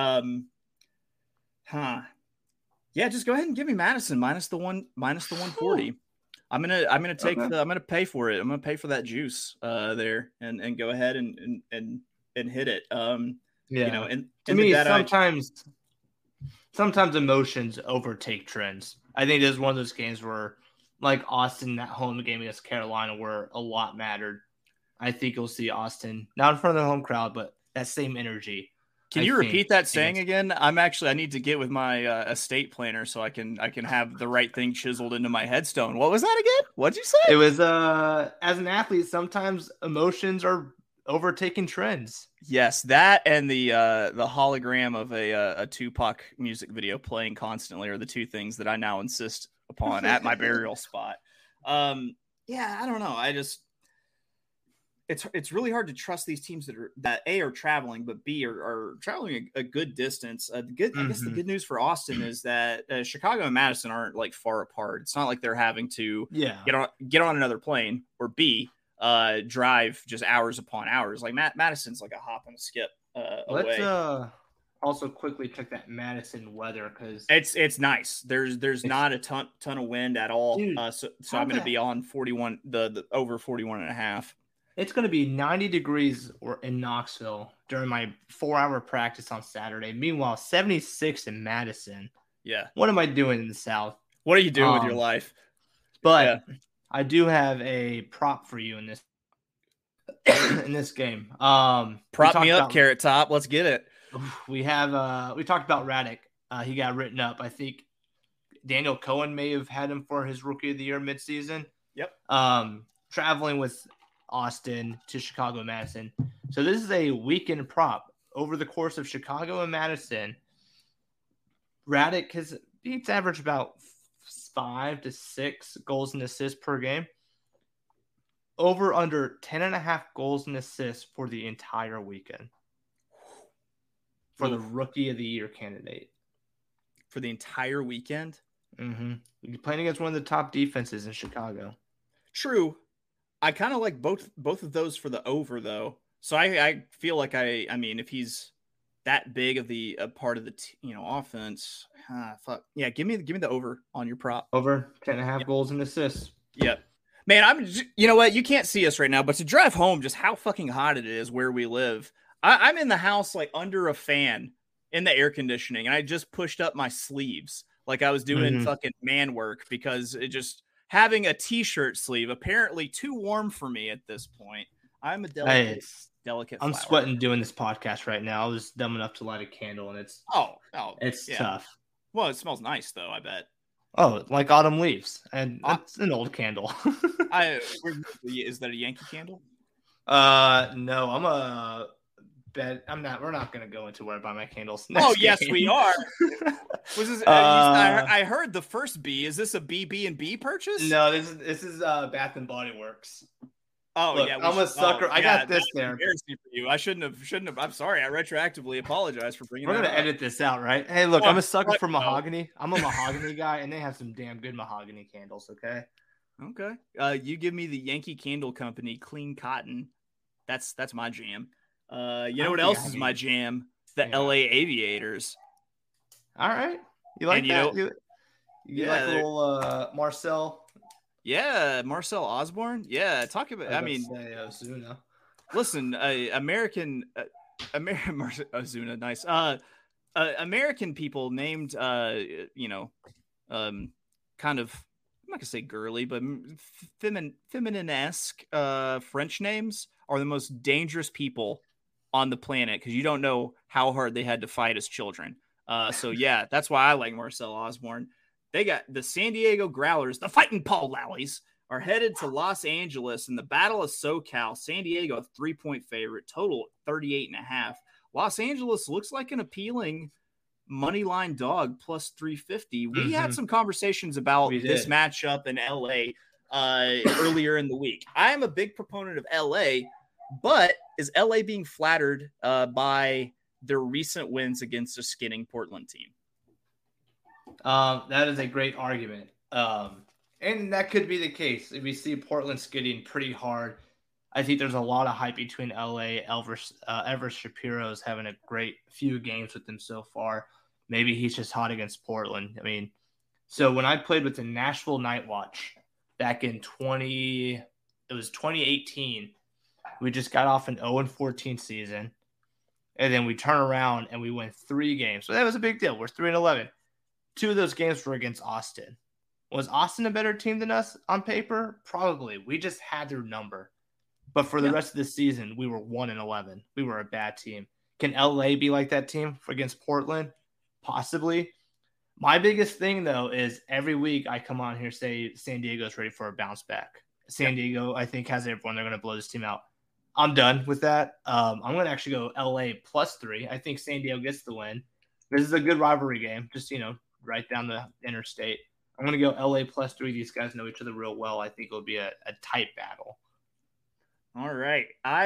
Just go ahead and give me Madison minus the 140. I'm gonna take I'm gonna pay for it. I'm gonna pay for that juice there and go ahead and hit it. To me, sometimes emotions overtake trends. I think this is one of those games where, like Austin, that home game against Carolina, where a lot mattered. I think you'll see Austin not in front of the home crowd, but that same energy. Can you repeat that saying again? I need to get with my estate planner so I can have the right thing chiseled into my headstone. What was that again? What'd you say? It was as an athlete, sometimes emotions are overtaking trends. Yes, that and the hologram of a Tupac music video playing constantly are the two things that I now insist upon at my burial spot. Yeah, I don't know. It's really hard to trust these teams that A are traveling, but B are traveling a good distance. I guess the good news for Austin is that Chicago and Madison aren't like far apart. It's not like they're having to get on another plane, or B drive just hours upon hours. Like Madison's like a hop and a skip away. Let's also quickly check that Madison weather, because it's nice. There's not a ton of wind at all. Dude, so I'm going to be on 41, the over 41 and a half. It's going to be 90 degrees in Knoxville during my 4-hour practice on Saturday. Meanwhile, 76 in Madison. Yeah. What am I doing in the South? What are you doing with your life? But I do have a prop for you in this game. Prop me up, Carrot Top. Let's get it. We talked about Radic. He got written up. I think Daniel Cohen may have had him for his Rookie of the Year midseason. Yep. Traveling with Austin to Chicago and Madison. So this is a weekend prop. Over the course of Chicago and Madison, Radic he's averaged about 5 to 6 goals and assists per game. Over under 10.5 goals and assists for the entire weekend. For the Rookie of the Year candidate. For the entire weekend? Mm-hmm. You're playing against one of the top defenses in Chicago. True. I kind of like both of those for the over, though. So I feel like I mean, if he's that big of a part of the offense, fuck yeah, give me the over on your prop. Over 10.5 goals and assists. Yep. Man, you know what? You can't see us right now, but to drive home, just how fucking hot it is where we live. I'm in the house like under a fan in the air conditioning, and I just pushed up my sleeves like I was doing fucking man work, because it just. Having a t-shirt sleeve, apparently too warm for me at this point. I'm a delicate I'm flower. sweating doing this podcast right now. I was dumb enough to light a candle, and it's tough. Well, it smells nice though, I bet. Oh, like autumn leaves, and that's an old candle. Is that a Yankee candle? No, we're not going to go into where I buy my candles. Yes, we are. Was this? I heard the first B. Is this a BB&B purchase? No, this is Bath and Body Works. Oh, look, yeah, I'm a sucker. I got this there. Embarrassing for you. I shouldn't have. I'm sorry. I retroactively apologize for bringing. We're going to edit this out, right? Hey, look, I'm a sucker for mahogany. I'm a mahogany guy, and they have some damn good mahogany candles. Okay. You give me the Yankee Candle Company Clean Cotton. That's my jam. You know what else is my jam? The LA Aviators. All right. You like that? You like a little Marcel? Yeah, Marcel Osborne. Yeah, talk about. Ozuna. Listen, American Ozuna, nice. American people named, kind of. I'm not gonna say girly, but feminine-esque French names are the most dangerous people on the planet, because you don't know how hard they had to fight as children. So yeah, that's why I like Marcel Osborne. They got the San Diego Growlers, the Fighting Paul Lallies, are headed to Los Angeles in the Battle of SoCal. San Diego, 3-point favorite, total 38.5. Los Angeles looks like an appealing money line dog, plus 350. We had some conversations about this matchup in LA earlier in the week. I am a big proponent of LA, but is LA being flattered by their recent wins against a skinning Portland team? That is a great argument. And that could be the case. If we see Portland skidding pretty hard, I think there's a lot of hype between LA. Everett Shapiro's having a great few games with them so far. Maybe he's just hot against Portland. I mean, so when I played with the Nashville Night Watch back in 2018, we just got off an 0-14 season. And then we turn around and we win 3 games. So that was a big deal. We're 3-11. 2 of those games were against Austin. Was Austin a better team than us on paper? Probably. We just had their number. But for the rest of the season, we were 1-11. We were a bad team. Can LA be like that team against Portland? Possibly. My biggest thing, though, is every week I come on here say San Diego's ready for a bounce back. San Diego, I think, has everyone. They're going to blow this team out. I'm done with that. I'm going to actually go LA +3. I think San Diego gets the win. This is a good rivalry game, just, right down the interstate. I'm going to go LA +3. These guys know each other real well. I think it'll be a tight battle. All right.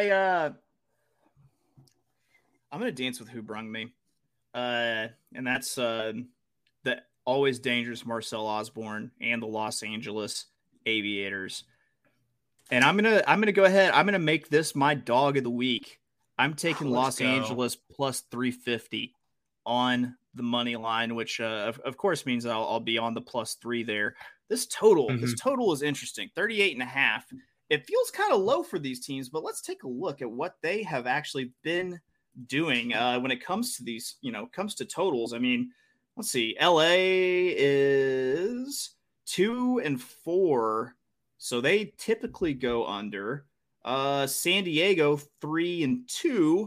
I'm going to dance with who brung me. And that's the always dangerous Marcel Osborne and the Los Angeles Aviators. And I'm going to go ahead. I'm going to make this my dog of the week. I'm taking Los Angeles +350 on the money line, which of course means I'll be on the +3 there. This total is interesting. 38.5. It feels kind of low for these teams, but let's take a look at what they have actually been doing when it comes to these, comes to totals. I mean, let's see. LA is 2-4, so they typically go under. San Diego 3-2,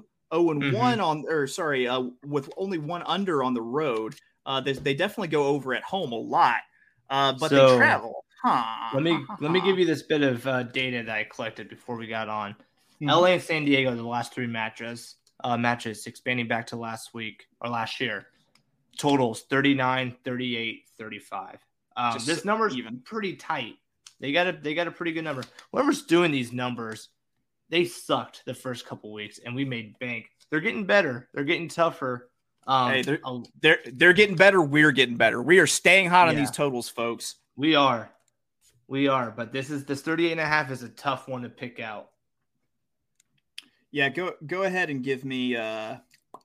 0-1 with only one under on the road. They definitely go over at home a lot, but they travel. Let me give you this bit of data that I collected before we got on. LA and San Diego, the last three matches expanding back to last year. Totals 39, 38, 35. This number is even pretty tight. They got a pretty good number. Whoever's doing these numbers, they sucked the first couple weeks, and we made bank. They're getting better. They're getting tougher. They're getting better. We're getting better. We are staying hot on these totals, folks. We are. But this 38.5 is a tough one to pick out. Yeah, go ahead and give me the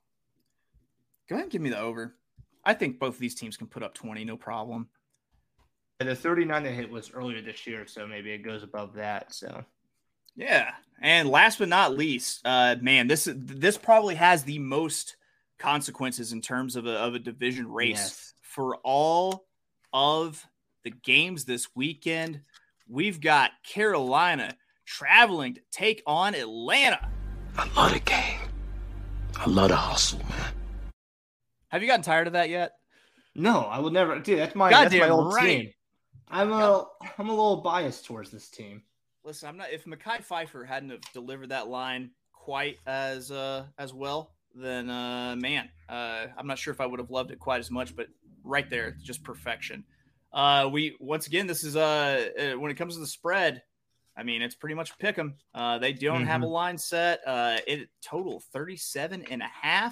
over. I think both of these teams can put up 20, no problem. The 39 they hit was earlier this year, so maybe it goes above that. So, yeah. And last but not least, this probably has the most consequences in terms of a division race for all of the games this weekend. We've got Carolina traveling to take on Atlanta. I love the game. I love the hustle, man. Have you gotten tired of that yet? No, I will never. Dude, that's my old team. I'm a little biased towards this team. Listen, I'm not. If Mekhi Phifer hadn't have delivered that line quite as well, then I'm not sure if I would have loved it quite as much. But right there, just perfection. Once again, this is when it comes to the spread. I mean, it's pretty much pick 'em. They don't have a line set. It total 37.5.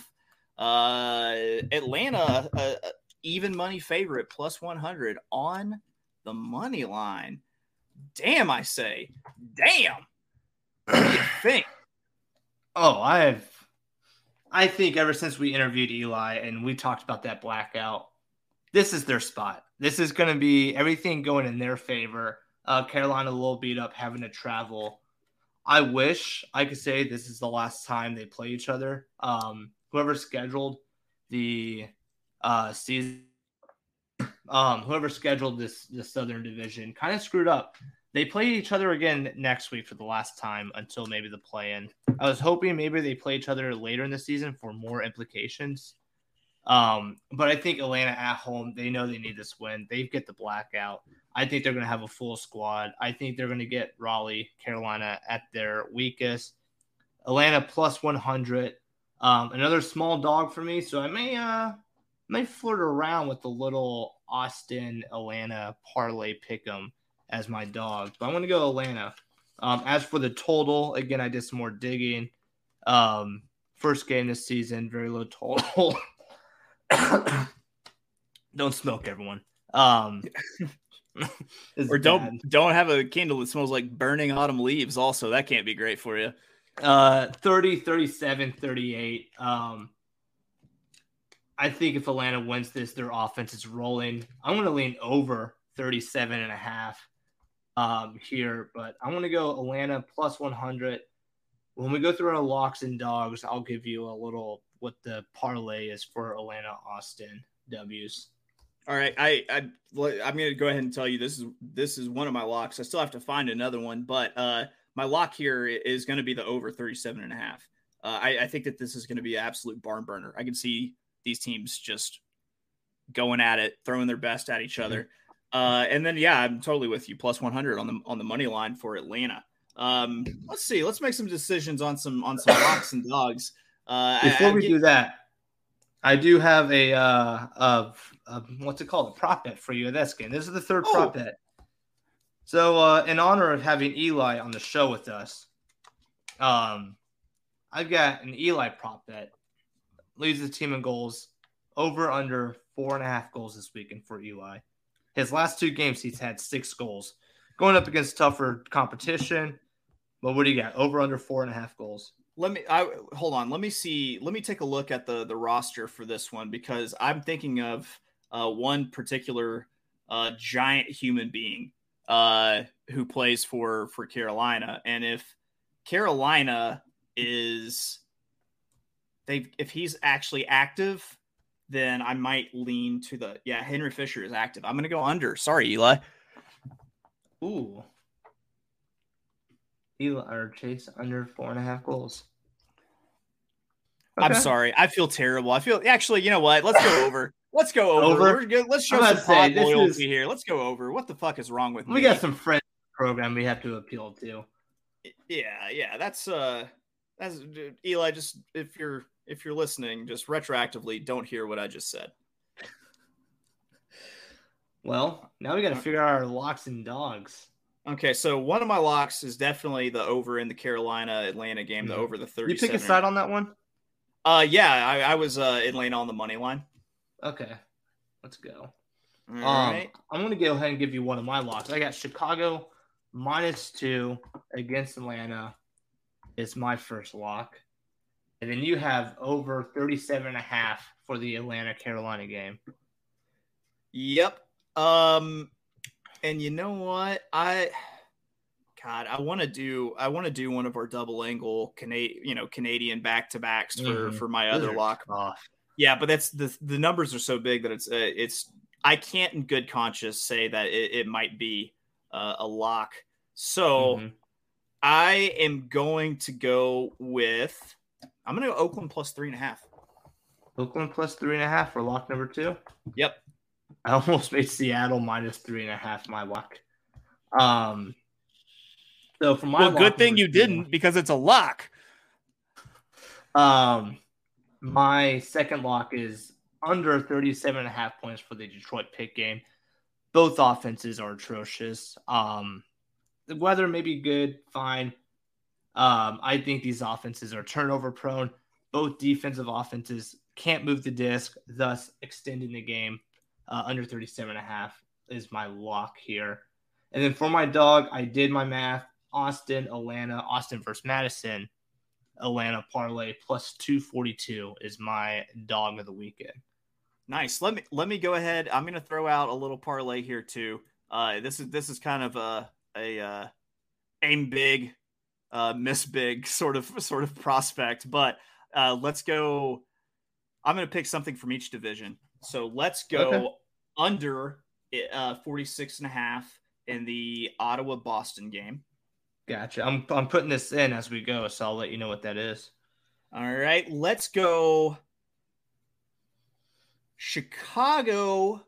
Atlanta, even money favorite +100 on the money line. Damn, I say, damn. What do you think? Oh, I think ever since we interviewed Eli and we talked about that blackout, this is their spot. This is going to be everything going in their favor. Carolina a little beat up, having to travel. I wish I could say this is the last time they play each other. Whoever scheduled the season, whoever scheduled this Southern Division kind of screwed up. They play each other again next week for the last time until maybe the play-in. I was hoping maybe they play each other later in the season for more implications. But I think Atlanta at home, they know they need this win. They get the blackout. I think they're going to have a full squad. I think they're going to get Raleigh, Carolina at their weakest. Atlanta +100. Another small dog for me, so I may flirt around with the little Austin Atlanta parlay pick'em as my dog, but I'm going to go Atlanta. As for the total, again, I did some more digging. First game this season, very low total. Don't smoke, everyone. Or don't have a candle that smells like burning autumn leaves. Also, that can't be great for you. 30, 37, 38. I think if Atlanta wins this, their offense is rolling. I'm going to lean over 37.5 here, but I'm going to go Atlanta +100. When we go through our locks and dogs, I'll give you a little what the parlay is for Atlanta Austin W's. All right, I'm going to go ahead and tell you this is one of my locks. I still have to find another one, but my lock here is going to be the over 37.5. I think that this is going to be an absolute barn burner. I can see these teams just going at it, throwing their best at each other. And then, yeah, I'm totally with you. Plus 100 on the money line for Atlanta. Let's see. Let's make some decisions on some locks and dogs. Before we do that, I do have what's it called? A prop bet for you at this game. This is the third prop bet. So, in honor of having Eli on the show with us, I've got an Eli prop bet. Leads the team in goals. Over under 4.5 goals this weekend for Eli. His last 2 games, he's had 6 goals. Going up against tougher competition. But what do you got? Over under 4.5 goals. Hold on. Let me see. Let me take a look at the roster for this one, because I'm thinking of one particular giant human being who plays for Carolina. And if Carolina if he's actually active, then I might lean to Henry Fisher is active. I'm going to go under. Sorry, Eli. Ooh. Eli or Chase under 4.5 goals. Okay. I'm sorry. I feel terrible. Actually, you know what? Let's go over. Let's go over. Let's show some pod loyalty here. Let's go over. What the fuck is wrong with me? We got some friends program we have to appeal to. Yeah. That's Eli. Just if you're listening, just retroactively don't hear what I just said. Well, now we got to figure out our locks and dogs. Okay, so one of my locks is definitely the over in the Carolina-Atlanta game, the over the 37. You pick a side on that one? Yeah, I was Atlanta on the money line. Okay, let's go. All right. I'm going to go ahead and give you one of my locks. I got Chicago -2 against Atlanta is my first lock. And then you have over 37.5 for the Atlanta-Carolina game. Yep. And you know what? I want to do one of our double angle Canadian back-to-backs for my other lock. Yeah, but that's the numbers are so big that it's I can't in good conscience say that it might be a lock. So I am going to go with Oakland plus 3.5. Oakland plus 3.5 for lock number 2. Yep. I almost made Seattle -3.5 my lock. So for my good thing you didn't, because it's a lock. My second lock is under 37.5 points for the Detroit Pitt game. Both offenses are atrocious. The weather may be good, fine. I think these offenses are turnover prone. Both defensive offenses can't move the disc, thus extending the game. Under 37.5 is my lock here. And then for my dog, I did my math. Austin versus Madison. Atlanta parlay plus 242 is my dog of the weekend. Nice. Let me go ahead. I'm going to throw out a little parlay here too. This is kind of a aim big, miss big sort of prospect, but let's go. I'm going to pick something from each division. So let's go under 46.5 in the Ottawa-Boston game. Gotcha. I'm putting this in as we go, so I'll let you know what that is. All right. Let's go Chicago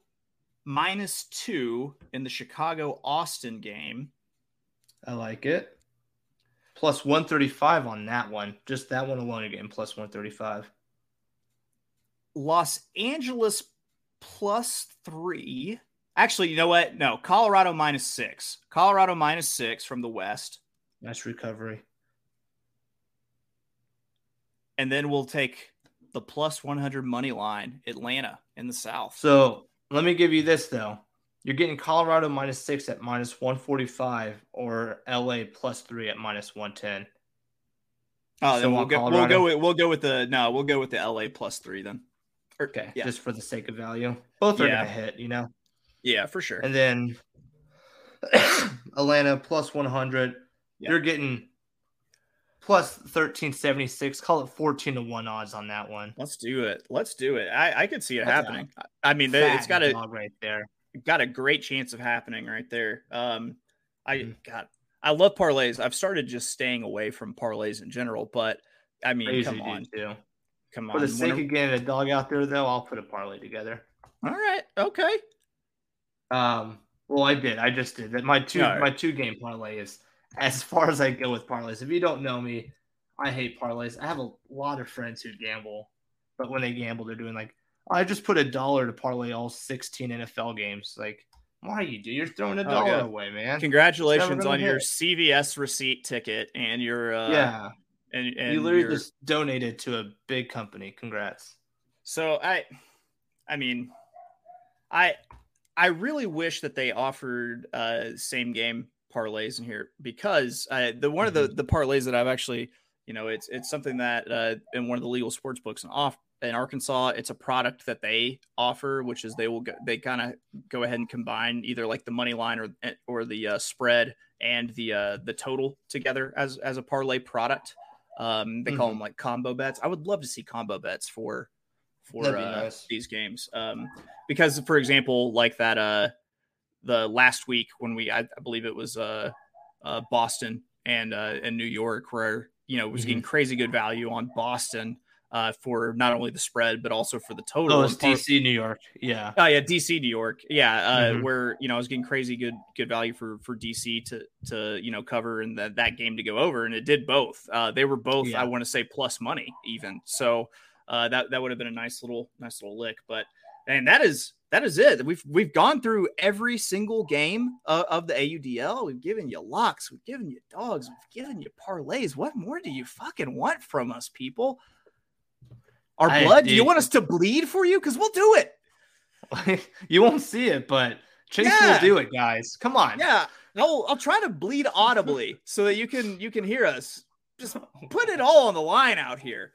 -2 in the Chicago-Austin game. I like it. Plus 135 on that one. Just that one alone again, plus 135. Los Angeles +3. Actually, you know what? No, Colorado -6. Colorado -6 from the West. Nice recovery. And then we'll take the plus 100 money line, Atlanta in the South. So let me give you this, though. You're getting Colorado -6 at -145 or LA +3 at -110. Oh, then we'll go with the LA +3 then. Okay, yeah. Just for the sake of value. Both are going to hit, you know? Yeah, for sure. And then Atlanta plus 100. Yep. You're getting plus 1376. Call it 14-1 odds on that one. Let's do it. I could see it happening. I mean, it's got a right there. Got a great chance of happening right there. I love parlays. I've started just staying away from parlays in general, but I mean, Crazy come on. Too. Come on. For the sake of getting a dog out there, though, I'll put a parlay together. All right. Okay. Well, I just did that. My two game parlay is as far as I go with parlays. If you don't know me, I hate parlays. I have a lot of friends who gamble, but when they gamble, they're doing like, I just put $1 to parlay all 16 NFL games. Like, why you do? You're throwing $1 away, man. Congratulations on your CVS receipt ticket and your and you literally just donated to a big company. Congrats. So I mean, I really wish that they offered same game parlays in here, because one of the parlays that I've actually, it's something that in one of the legal sports books in Arkansas, it's a product that they offer, which is they kind of go ahead and combine either like the money line or the spread and the total together as a parlay product. They call them like combo bets. I would love to see combo bets for nice. These games. Because for example, like that, the last week when I believe it was Boston and New York, where, it was getting crazy good value on Boston for not only the spread, but also for the total. Oh, it's DC, New York. Yeah. Oh yeah. DC, New York. Yeah. Where, I was getting crazy good value for DC to cover and that game to go over. And it did both. They were both, I want to say, plus money even. So that would have been a nice little lick, but, and that is it. We've gone through every single game of the AUDL. We've given you locks. We've given you dogs. We've given you parlays. What more do you fucking want from us, people? Our blood? Do you want us to bleed for you? Because we'll do it. You won't see it, but Chase will do it, guys. Come on. Yeah. I'll try to bleed audibly so that you can hear us. Just put it all on the line out here.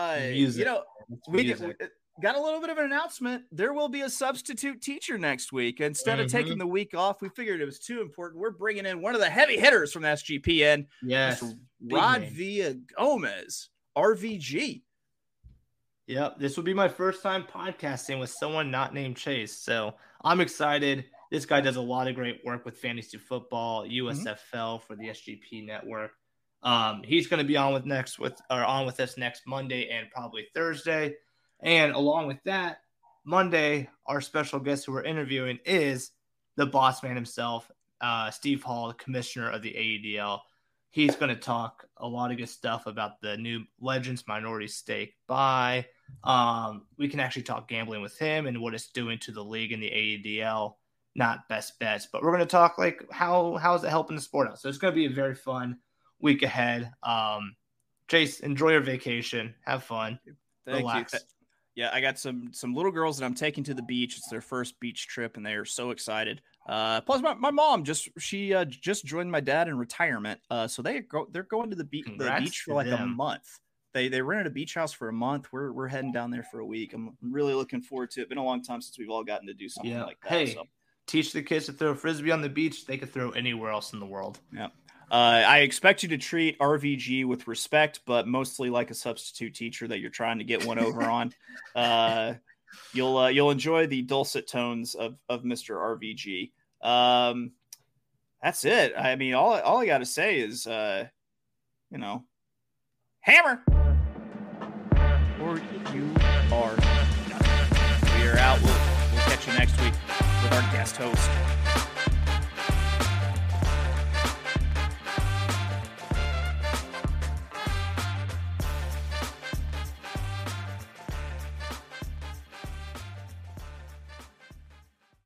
We got a little bit of an announcement. There will be a substitute teacher next week. Instead of taking the week off, we figured it was too important. We're bringing in one of the heavy hitters from SGPN. Yes. Rod Villa Gomez, RVG. Yep. This will be my first time podcasting with someone not named Chase. So I'm excited. This guy does a lot of great work with fantasy football, USFL for the SGP network. He's going to be on with us next Monday and probably Thursday. And along with that, Monday, our special guest who we're interviewing is the boss man himself, Steve Hall, the commissioner of the AUDL. He's going to talk a lot of good stuff about the new Legends minority stake buy. We can actually talk gambling with him and what it's doing to the league and the AUDL. Not best bets, but we're going to talk like how is it helping the sport out. So it's going to be a very fun week ahead. Chase, enjoy your vacation. Have fun. Relax. You. Yeah, I got some little girls that I'm taking to the beach. It's their first beach trip, and they are so excited. Plus, my mom just joined my dad in retirement. So they're going to the beach for like a month. They rented a beach house for a month. We're heading down there for a week. I'm really looking forward to it. Been a long time since we've all gotten to do something like that. Hey, teach the kids to throw a frisbee on the beach. They could throw anywhere else in the world. Yeah. I expect you to treat RVG with respect, but mostly like a substitute teacher that you're trying to get one over on. You'll enjoy the dulcet tones of Mr. RVG. That's it. I mean, all I got to say is, hammer, or you are done. We are out. We'll catch you next week with our guest host.